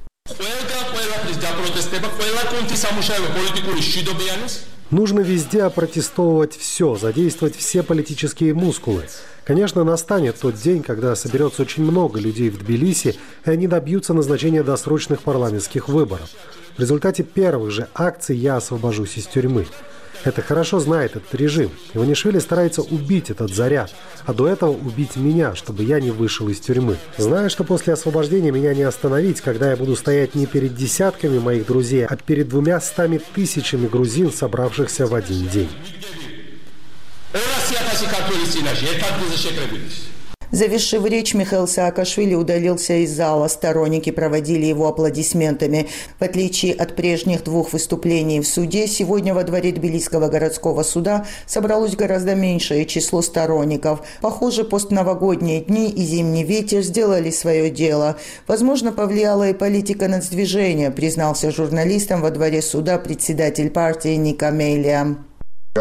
Нужно везде опротестовывать все, задействовать все политические мускулы. Конечно, настанет тот день, когда соберется очень много людей в Тбилиси, и они добьются назначения досрочных парламентских выборов. В результате первых же акций я освобожусь из тюрьмы. Это хорошо знает этот режим. Иванишвили старается убить этот заряд, а до этого убить меня, чтобы я не вышел из тюрьмы. Зная, что после освобождения меня не остановить, когда я буду стоять не перед десятками моих друзей, а перед 200 тысячами грузин, собравшихся в один день.
Завершив речь, Михаил Саакашвили удалился из зала. Сторонники проводили его аплодисментами. В отличие от прежних двух выступлений в суде, сегодня во дворе Тбилисского городского суда собралось гораздо меньшее число сторонников. Похоже, постновогодние дни и зимний ветер сделали свое дело. Возможно, повлияла и политика нацдвижения, признался журналистам во дворе суда председатель партии Ника Мейлия.
У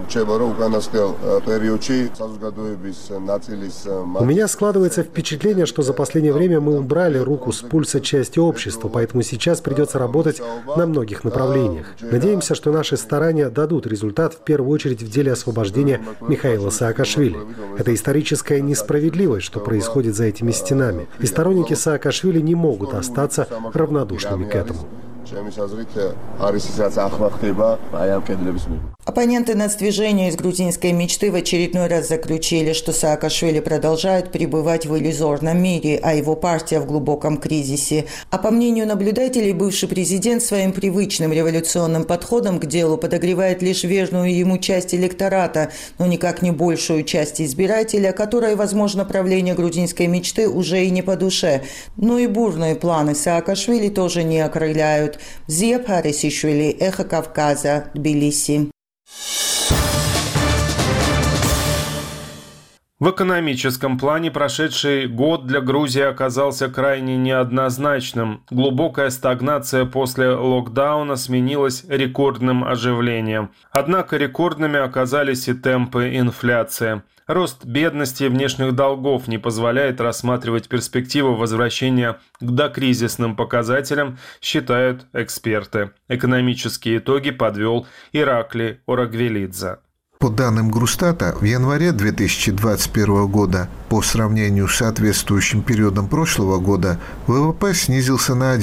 меня складывается впечатление, что за последнее время мы убрали руку с пульса части общества, поэтому сейчас придется работать на многих направлениях. Надеемся, что наши старания дадут результат в первую очередь в деле освобождения Михаила Саакашвили. Это историческая несправедливость, что происходит за этими стенами. И сторонники Саакашвили не могут остаться равнодушными к этому.
Оппоненты нацдвижения из грузинской мечты в очередной раз заключили, что Саакашвили продолжает пребывать в иллюзорном мире, а его партия в глубоком кризисе. А по мнению наблюдателей, бывший президент своим привычным революционным подходом к делу подогревает лишь верную ему часть электората, но никак не большую часть избирателя, которой, возможно, правление грузинской мечты уже и не по душе. Но и бурные планы Саакашвили тоже не окрыляют. Зия Парисишвили, Эхо Кавказа, Тбилиси.
В экономическом плане прошедший год для Грузии оказался крайне неоднозначным. Глубокая стагнация после локдауна сменилась рекордным оживлением. Однако рекордными оказались и темпы инфляции. Рост бедности и внешних долгов не позволяет рассматривать перспективу возвращения к докризисным показателям, считают эксперты. Экономические итоги подвел Иракли Орагвелидзе.
По данным Грустата, в январе 2021 года, по сравнению с соответствующим периодом прошлого года, ВВП снизился на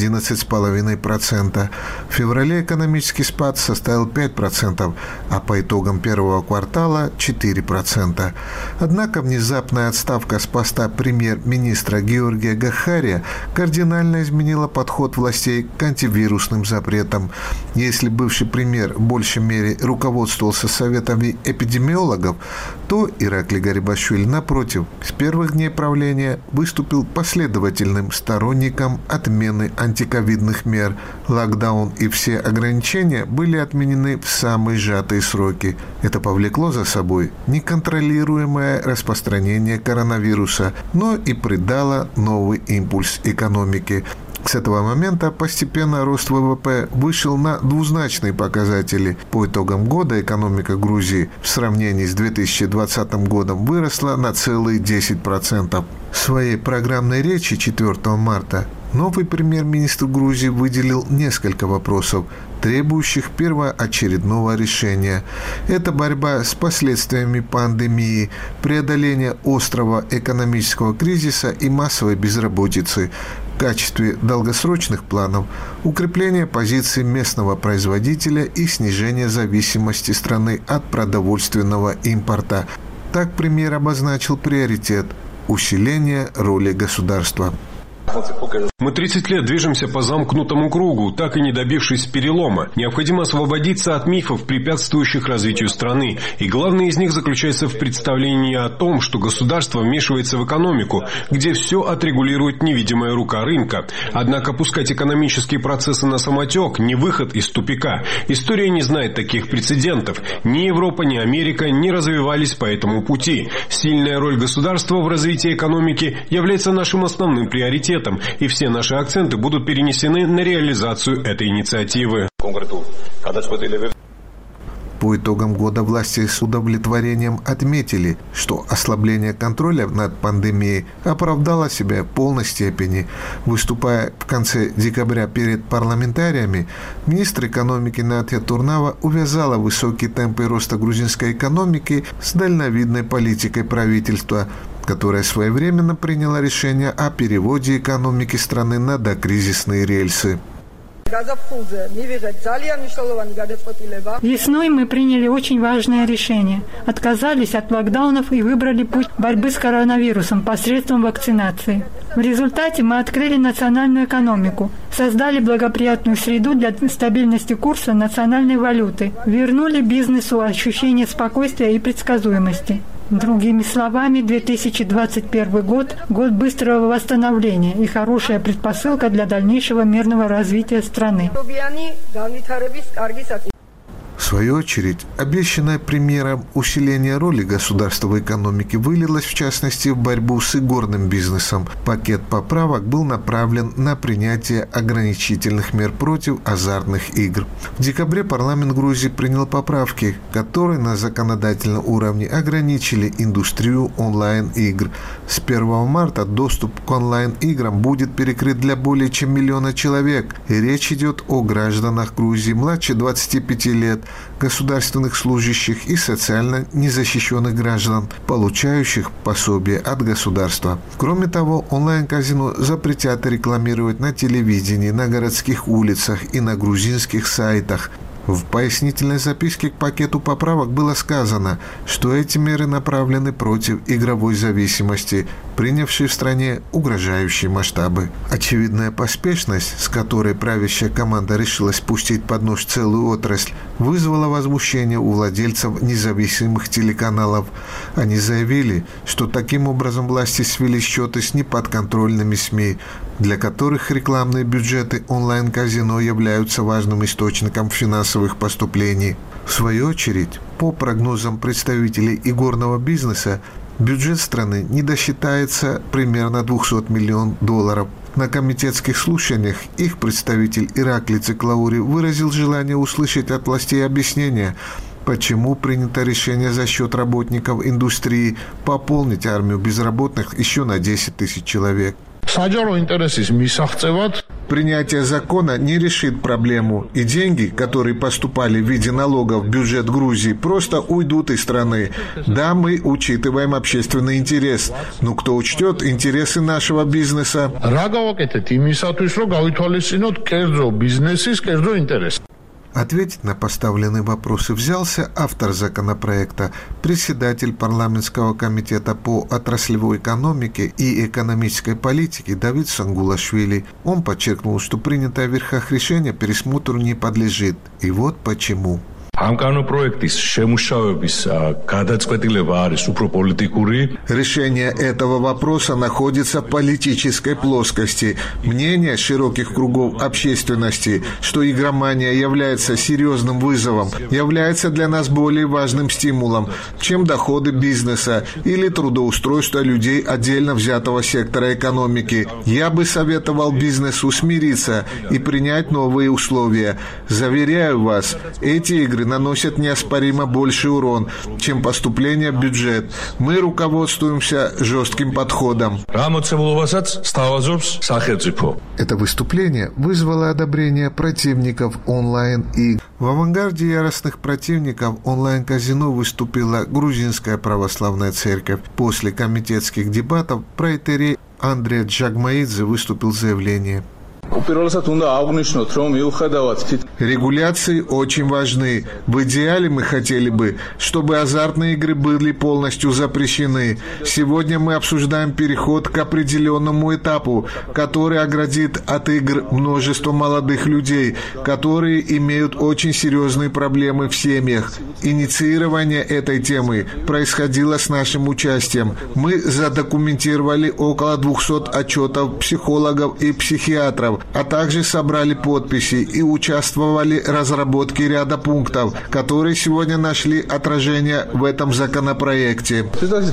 11,5%. В феврале экономический спад составил 5%, а по итогам первого квартала – 4%. Однако внезапная отставка с поста премьер-министра Георгия Гахария кардинально изменила подход властей к антивирусным запретам. Если бывший премьер в большей мере руководствовался советами эпидемиологов, то Иракли Гарибашвили, напротив, с первых дней правления выступил последовательным сторонником отмены антиковидных мер. Локдаун и все ограничения были отменены в самые сжатые сроки. Это повлекло за собой неконтролируемое распространение коронавируса, но и придало новый импульс экономике. С этого момента постепенно рост ВВП вышел на двузначные показатели. По итогам года экономика Грузии в сравнении с 2020 годом выросла на целые 10%. В своей программной речи 4 марта новый премьер-министр Грузии выделил несколько вопросов, требующих первоочередного решения. Это борьба с последствиями пандемии, преодоление острого экономического кризиса и массовой безработицы. В качестве долгосрочных планов укрепление позиций местного производителя и снижение зависимости страны от продовольственного импорта. Так премьер обозначил приоритет – усиление роли государства.
Мы 30 лет движемся по замкнутому кругу, так и не добившись перелома. Необходимо освободиться от мифов, препятствующих развитию страны. И главное из них заключается в представлении о том, что государство вмешивается в экономику, где все отрегулирует невидимая рука рынка. Однако пускать экономические процессы на самотек – не выход из тупика. История не знает таких прецедентов. Ни Европа, ни Америка не развивались по этому пути. Сильная роль государства в развитии экономики является нашим основным приоритетом. И все наши акценты будут перенесены на реализацию этой инициативы.
По итогам года власти с удовлетворением отметили, что ослабление контроля над пандемией оправдало себя в полной степени. Выступая в конце декабря перед парламентариями, министр экономики Натья Турнава увязала высокие темпы роста грузинской экономики с дальновидной политикой правительства, которая своевременно приняла решение о переводе экономики страны на докризисные рельсы.
Весной мы приняли очень важное решение. Отказались от локдаунов и выбрали путь борьбы с коронавирусом посредством вакцинации. В результате мы открыли национальную экономику, создали благоприятную среду для стабильности курса национальной валюты, вернули бизнесу ощущение спокойствия и предсказуемости. Другими словами, 2021 год – год быстрого восстановления и хорошая предпосылка для дальнейшего мирного развития страны.
В свою очередь, обещанное премьером усиление роли государства в экономике вылилось, в частности, в борьбу с игорным бизнесом. Пакет поправок был направлен на принятие ограничительных мер против азартных игр. В декабре парламент Грузии принял поправки, которые на законодательном уровне ограничили индустрию онлайн-игр. С 1 марта доступ к онлайн-играм будет перекрыт для более чем 1 миллиона человек. И речь идет о гражданах Грузии младше 25 лет, государственных служащих и социально незащищенных граждан, получающих пособие от государства. Кроме того, онлайн-казино запретят рекламировать на телевидении, на городских улицах и на грузинских сайтах. В пояснительной записке к пакету поправок было сказано, что эти меры направлены против игровой зависимости, принявшей в стране угрожающие масштабы. Очевидная поспешность, с которой правящая команда решила спустить под нож целую отрасль, вызвала возмущение у владельцев независимых телеканалов. Они заявили, что таким образом власти свели счеты с неподконтрольными СМИ, для которых рекламные бюджеты онлайн-казино являются важным источником финансовых поступлений. В свою очередь, по прогнозам представителей игорного бизнеса, бюджет страны не досчитается примерно $200 миллионов. На комитетских слушаниях их представитель Ираклий Циклаури выразил желание услышать от властей объяснения, почему принято решение за счет работников индустрии пополнить армию безработных еще на 10 тысяч человек. Принятие закона не решит проблему, и деньги, которые поступали в виде налогов в бюджет Грузии, просто уйдут из страны. Да, мы учитываем общественный интерес, но кто учтет интересы нашего бизнеса? Ответить на поставленные вопросы взялся автор законопроекта, председатель парламентского комитета по отраслевой экономике и экономической политике Давид Сангулашвили. Он подчеркнул, что принятое в верхах решение пересмотру не подлежит. И вот почему. Решение этого вопроса находится в политической плоскости. Мнение широких кругов общественности, что игромания является серьезным вызовом, является для нас более важным стимулом, чем доходы бизнеса или трудоустройство людей отдельно взятого сектора экономики. Я бы советовал бизнесу смириться и принять новые условия. Заверяю вас, эти игры наносят неоспоримо больший урон, чем поступление в бюджет. Мы руководствуемся жестким подходом. Это выступление вызвало одобрение противников онлайн-игр. В авангарде яростных противников онлайн-казино выступила Грузинская православная церковь. После комитетских дебатов протоиерей Андреа Джагмаидзе выступил с заявлением. Регуляции очень важны. В идеале мы хотели бы, чтобы азартные игры были полностью запрещены. Сегодня мы обсуждаем переход к определенному этапу, который оградит от игр множество молодых людей, которые имеют очень серьезные проблемы в семьях. Инициирование этой темы происходило с нашим участием. Мы задокументировали около 200 отчетов психологов и психиатров, а также собрали подписи и участвовали в разработке ряда пунктов, которые сегодня нашли отражение в этом законопроекте.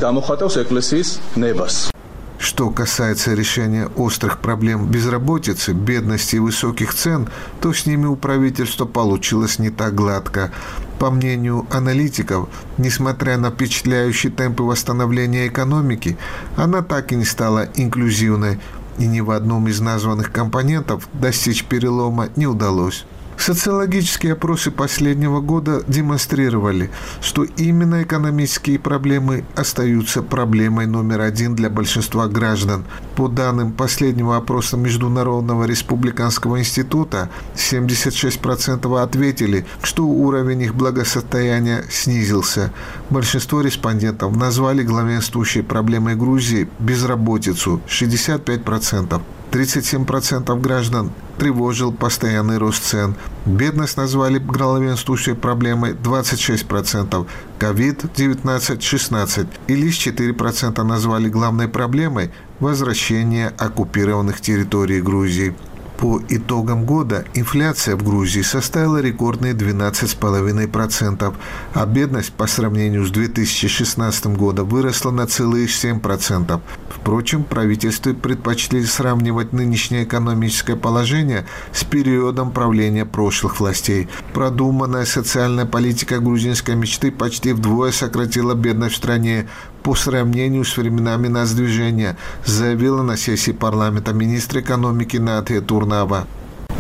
Что касается решения острых проблем безработицы, бедности и высоких цен, то с ними у правительства получилось не так гладко. По мнению аналитиков, несмотря на впечатляющие темпы восстановления экономики, она так и не стала инклюзивной, и ни в одном из названных компонентов достичь перелома не удалось. Социологические опросы последнего года демонстрировали, что именно экономические проблемы остаются проблемой номер один для большинства граждан. По данным последнего опроса Международного республиканского института, 76% ответили, что уровень их благосостояния снизился. Большинство респондентов назвали главенствующей проблемой Грузии безработицу – 65%. 37% граждан тревожил постоянный рост цен. Бедность назвали главенствующей проблемой 26%, COVID-19 – 16%, и лишь 4% назвали главной проблемой возвращение оккупированных территорий Грузии. По итогам года инфляция в Грузии составила рекордные 12,5%, а бедность по сравнению с 2016 годом выросла на целых 7%. Впрочем, правительство предпочли сравнивать нынешнее экономическое положение с периодом правления прошлых властей. Продуманная социальная политика грузинской мечты почти вдвое сократила бедность в стране по сравнению с временами нацдвижения, заявила на сессии парламента министр экономики Наталья Турнава.
В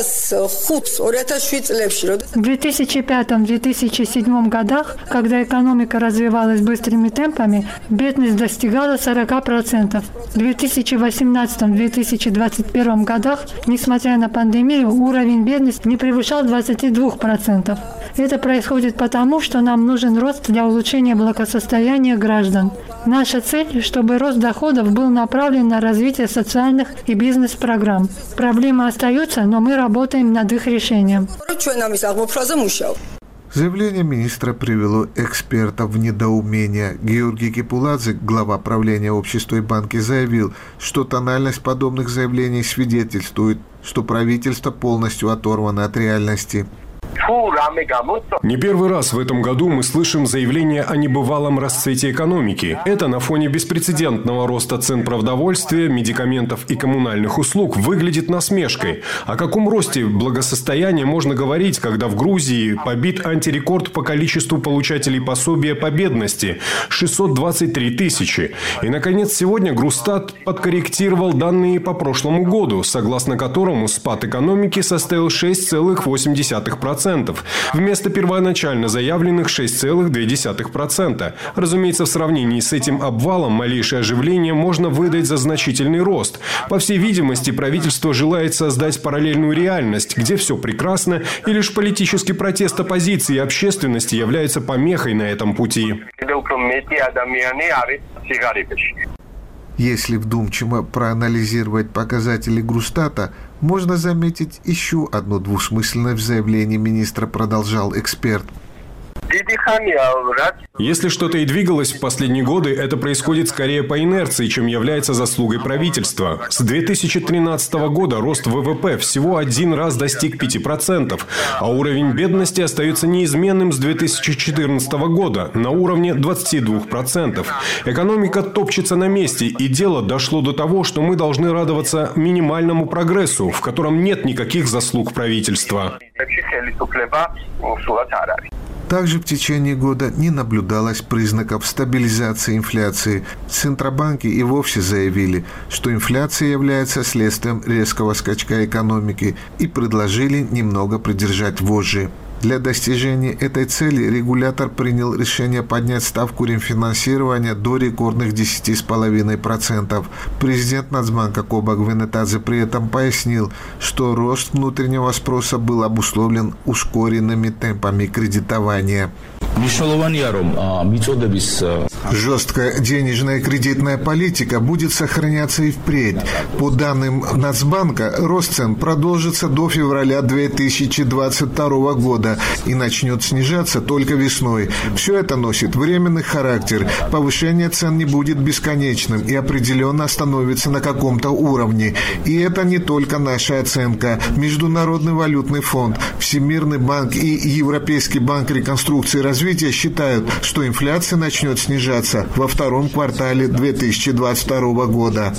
2005-2007 годах, когда экономика развивалась быстрыми темпами, бедность достигала 40%. В 2018-2021 годах, несмотря на пандемию, уровень бедности не превышал 22%. Это происходит потому, что нам нужен рост для улучшения благосостояния граждан. Наша цель, чтобы рост доходов был направлен на развитие социальных и бизнес-программ. Проблемы остаются, но мы работаем над их решением.
Заявление министра привело экспертов в недоумение. Георгий Кепуладзе, глава правления общества и банки, заявил, что тональность подобных заявлений свидетельствует, что правительство полностью оторвано от реальности.
Не первый раз в этом году мы слышим заявление о небывалом расцвете экономики. Это на фоне беспрецедентного роста цен продовольствия, медикаментов и коммунальных услуг выглядит насмешкой. О каком росте благосостояния можно говорить, когда в Грузии побит антирекорд по количеству получателей пособия по бедности – 623 тысячи. И, наконец, сегодня Грустат подкорректировал данные по прошлому году, согласно которому спад экономики составил 6,8%. Вместо первоначально заявленных 6,2%. Разумеется, в сравнении с этим обвалом малейшее оживление можно выдать за значительный рост. По всей видимости, правительство желает создать параллельную реальность, где все прекрасно, и лишь политический протест оппозиции и общественности является помехой на этом пути.
Если вдумчиво проанализировать показатели Грустата, можно заметить еще одну двусмысленность в заявлении министра, продолжал эксперт.
Если что-то и двигалось в последние годы, это происходит скорее по инерции, чем является заслугой правительства. С 2013 года рост ВВП всего один раз достиг 5%, а уровень бедности остается неизменным с 2014 года на уровне 22%. Экономика топчется на месте, и дело дошло до того, что мы должны радоваться минимальному прогрессу, в котором нет никаких заслуг правительства.
Также в течение года не наблюдалось признаков стабилизации инфляции. Центробанки и вовсе заявили, что инфляция является следствием резкого скачка экономики, и предложили немного придержать вожжи. Для достижения этой цели регулятор принял решение поднять ставку рефинансирования до рекордных 10,5%. Президент Нацбанка Коба Гвинетадзе при этом пояснил, что рост внутреннего спроса был обусловлен ускоренными темпами кредитования. Жесткая денежная кредитная политика будет сохраняться и впредь. По данным Нацбанка, рост цен продолжится до февраля 2022 года и начнет снижаться только весной. Все это носит временный характер. Повышение цен не будет бесконечным и определенно остановится на каком-то уровне. И это не только наша оценка. Международный валютный фонд, Всемирный банк и Европейский банк реконструкции и развития считают, что инфляция начнет снижаться во втором квартале 2022 года.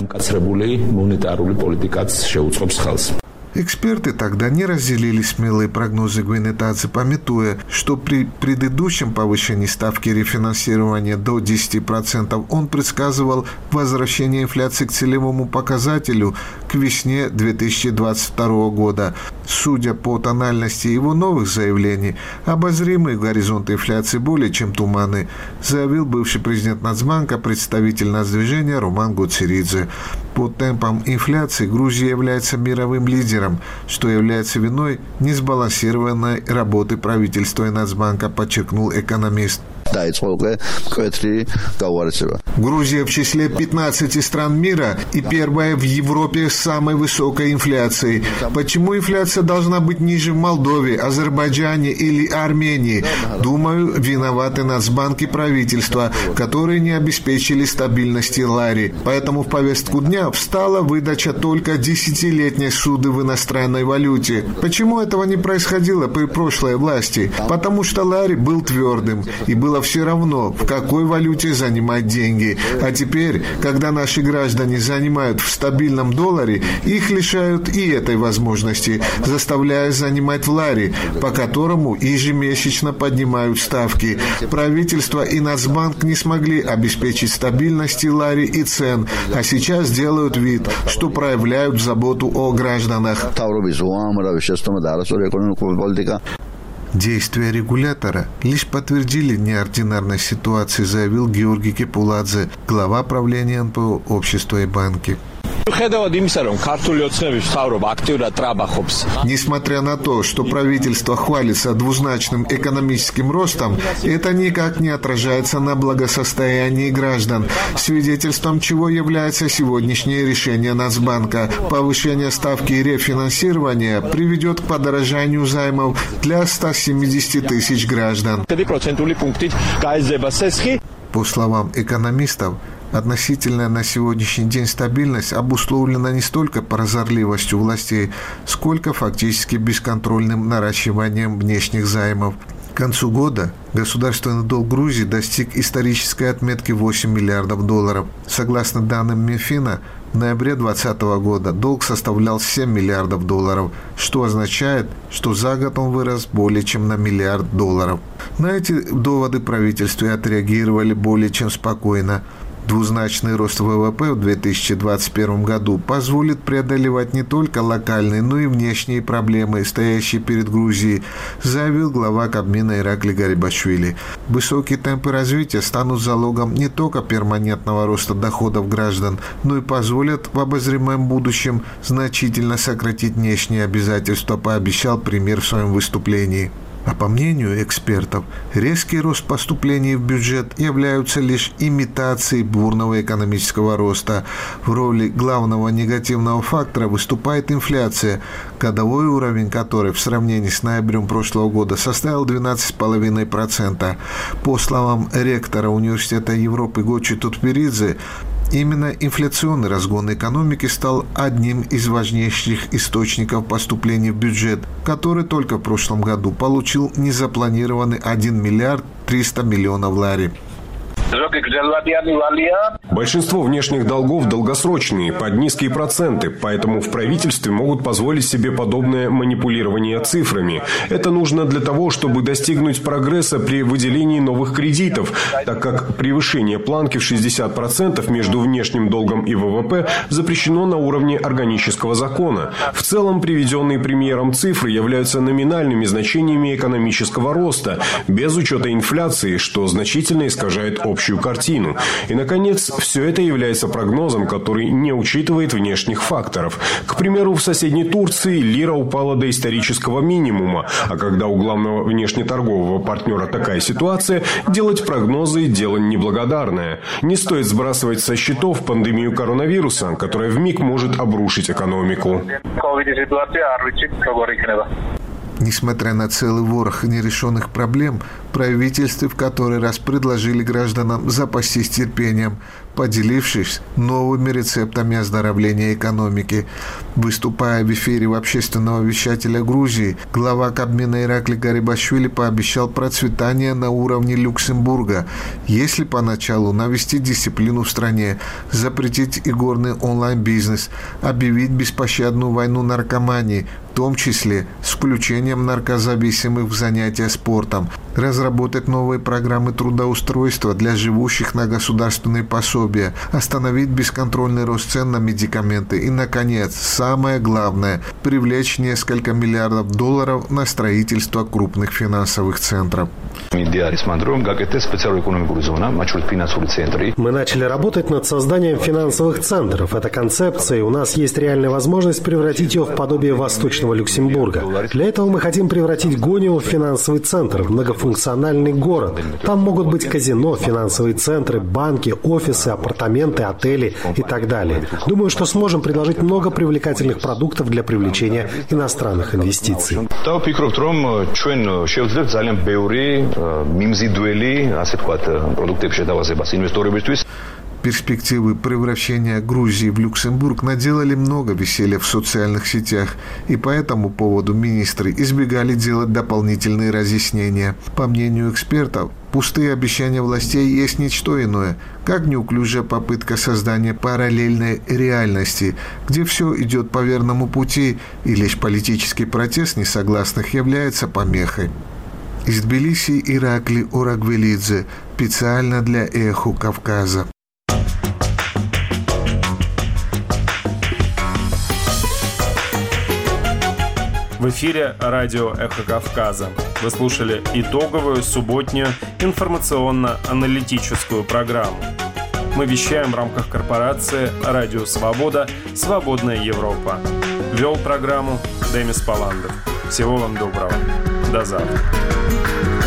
Эксперты тогда не разделили смелые прогнозы Гвинетадзе, памятуя, что при предыдущем повышении ставки рефинансирования до 10% он предсказывал возвращение инфляции к целевому показателю к весне 2022 года. Судя по тональности его новых заявлений, обозримые горизонты инфляции более чем туманны, заявил бывший президент Нацбанка, представитель Нацдвижения Роман Гоцеридзе. По темпам инфляции Грузия является мировым лидером, что является виной несбалансированной работы правительства и Нацбанка, подчеркнул экономист. Грузия в числе 15 стран мира и первая в Европе с самой высокой инфляцией. Почему инфляция должна быть ниже в Молдове, Азербайджане или Армении? Думаю, виноваты Нацбанк и правительство, которые не обеспечили стабильности лари. Поэтому в повестку дня встала выдача только 10-летней суды в иностранной валюте. Почему этого не происходило при прошлой власти? Потому что лари был твердым, и было все равно, в какой валюте занимать деньги. А теперь, когда наши граждане занимают в стабильном долларе, их лишают и этой возможности, заставляя занимать в лари, по которому ежемесячно поднимают ставки. Правительство и Нацбанк не смогли обеспечить стабильности лари и цен, а сейчас делают вид, что проявляют заботу о гражданах. Действия регулятора лишь подтвердили неординарность ситуации, заявил Георгий Кепуладзе, глава правления НПО «Общества и банки». Несмотря на то, что правительство хвалится двузначным экономическим ростом, это никак не отражается на благосостоянии граждан, свидетельством чего является сегодняшнее решение Нацбанка. Повышение ставки рефинансирования приведет к подорожанию займов для 170 тысяч граждан. По словам экономистов, относительная на сегодняшний день стабильность обусловлена не столько прозорливостью властей, сколько фактически бесконтрольным наращиванием внешних займов. К концу года государственный долг Грузии достиг исторической отметки 8 миллиардов долларов. Согласно данным Минфина, в ноябре 2020 года долг составлял 7 миллиардов долларов, что означает, что за год он вырос более чем на миллиард долларов. На эти доводы правительства отреагировали более чем спокойно. Двузначный рост ВВП в 2021 году позволит преодолевать не только локальные, но и внешние проблемы, стоящие перед Грузией, заявил глава Кабмина Иракли Гарибашвили. Высокие темпы развития станут залогом не только перманентного роста доходов граждан, но и позволят в обозримом будущем значительно сократить внешние обязательства, пообещал премьер в своем выступлении. А по мнению экспертов, резкий рост поступлений в бюджет являются лишь имитацией бурного экономического роста. В роли главного негативного фактора выступает инфляция, годовой уровень которой в сравнении с ноябрем прошлого года составил 12,5%. По словам ректора Университета Европы Гочи Тутберидзе, именно инфляционный разгон экономики стал одним из важнейших источников поступлений в бюджет, который только в прошлом году получил незапланированный 1 миллиард 300 миллионов лари.
Большинство внешних долгов долгосрочные, под низкие проценты, поэтому в правительстве могут позволить себе подобное манипулирование цифрами. Это нужно для того, чтобы достигнуть прогресса при выделении новых кредитов, так как превышение планки в 60% между внешним долгом и ВВП запрещено на уровне органического закона. В целом, приведенные премьером цифры являются номинальными значениями экономического роста, без учета инфляции, что значительно искажает общую картину. И, наконец, все это является прогнозом, который не учитывает внешних факторов. К примеру, в соседней Турции лира упала до исторического минимума, а когда у главного внешнеторгового партнера такая ситуация, делать прогнозы – дело неблагодарное. Не стоит сбрасывать со счетов пандемию коронавируса, которая вмиг может обрушить экономику.
Несмотря на целый ворох нерешенных проблем, правительство в который раз предложили гражданам запастись терпением, поделившись новыми рецептами оздоровления экономики. Выступая в эфире у общественного вещателя Грузии, глава Кабмина Иракли Гарибашвили пообещал процветание на уровне Люксембурга, если поначалу навести дисциплину в стране, запретить игорный онлайн-бизнес, объявить беспощадную войну наркомании, в том числе с включением наркозависимых в занятия спортом, разработать новые программы трудоустройства для живущих на государственные пособия, пособия, остановить бесконтрольный рост цен на медикаменты и, наконец, самое главное – привлечь несколько миллиардов долларов на строительство крупных финансовых центров.
Мы
начали работать над созданием финансовых центров. Это концепция, и у нас есть реальная возможность превратить ее в подобие Восточного Люксембурга. Для этого мы хотим превратить Гонию в финансовый центр, в многофункциональный город. Там могут быть казино, финансовые центры, банки, офисы, апартаменты, отели и так далее. Думаю, что сможем предложить много привлекательных продуктов для привлечения иностранных инвестиций.
Перспективы превращения Грузии в Люксембург наделали много веселья в социальных сетях, и по этому поводу министры избегали делать дополнительные разъяснения. По мнению экспертов, пустые обещания властей есть ничто иное, как неуклюжая попытка создания параллельной реальности, где все идет по верному пути, и лишь политический протест несогласных является помехой. Из Тбилиси Иракли Орагвелидзе, специально для «Эхо Кавказа».
В эфире радио «Эхо Кавказа». Вы слушали итоговую субботнюю информационно-аналитическую программу. Мы вещаем в рамках корпорации «Радио Свобода. Свободная Европа». Вел программу Демис Паландов. Всего вам доброго. До завтра.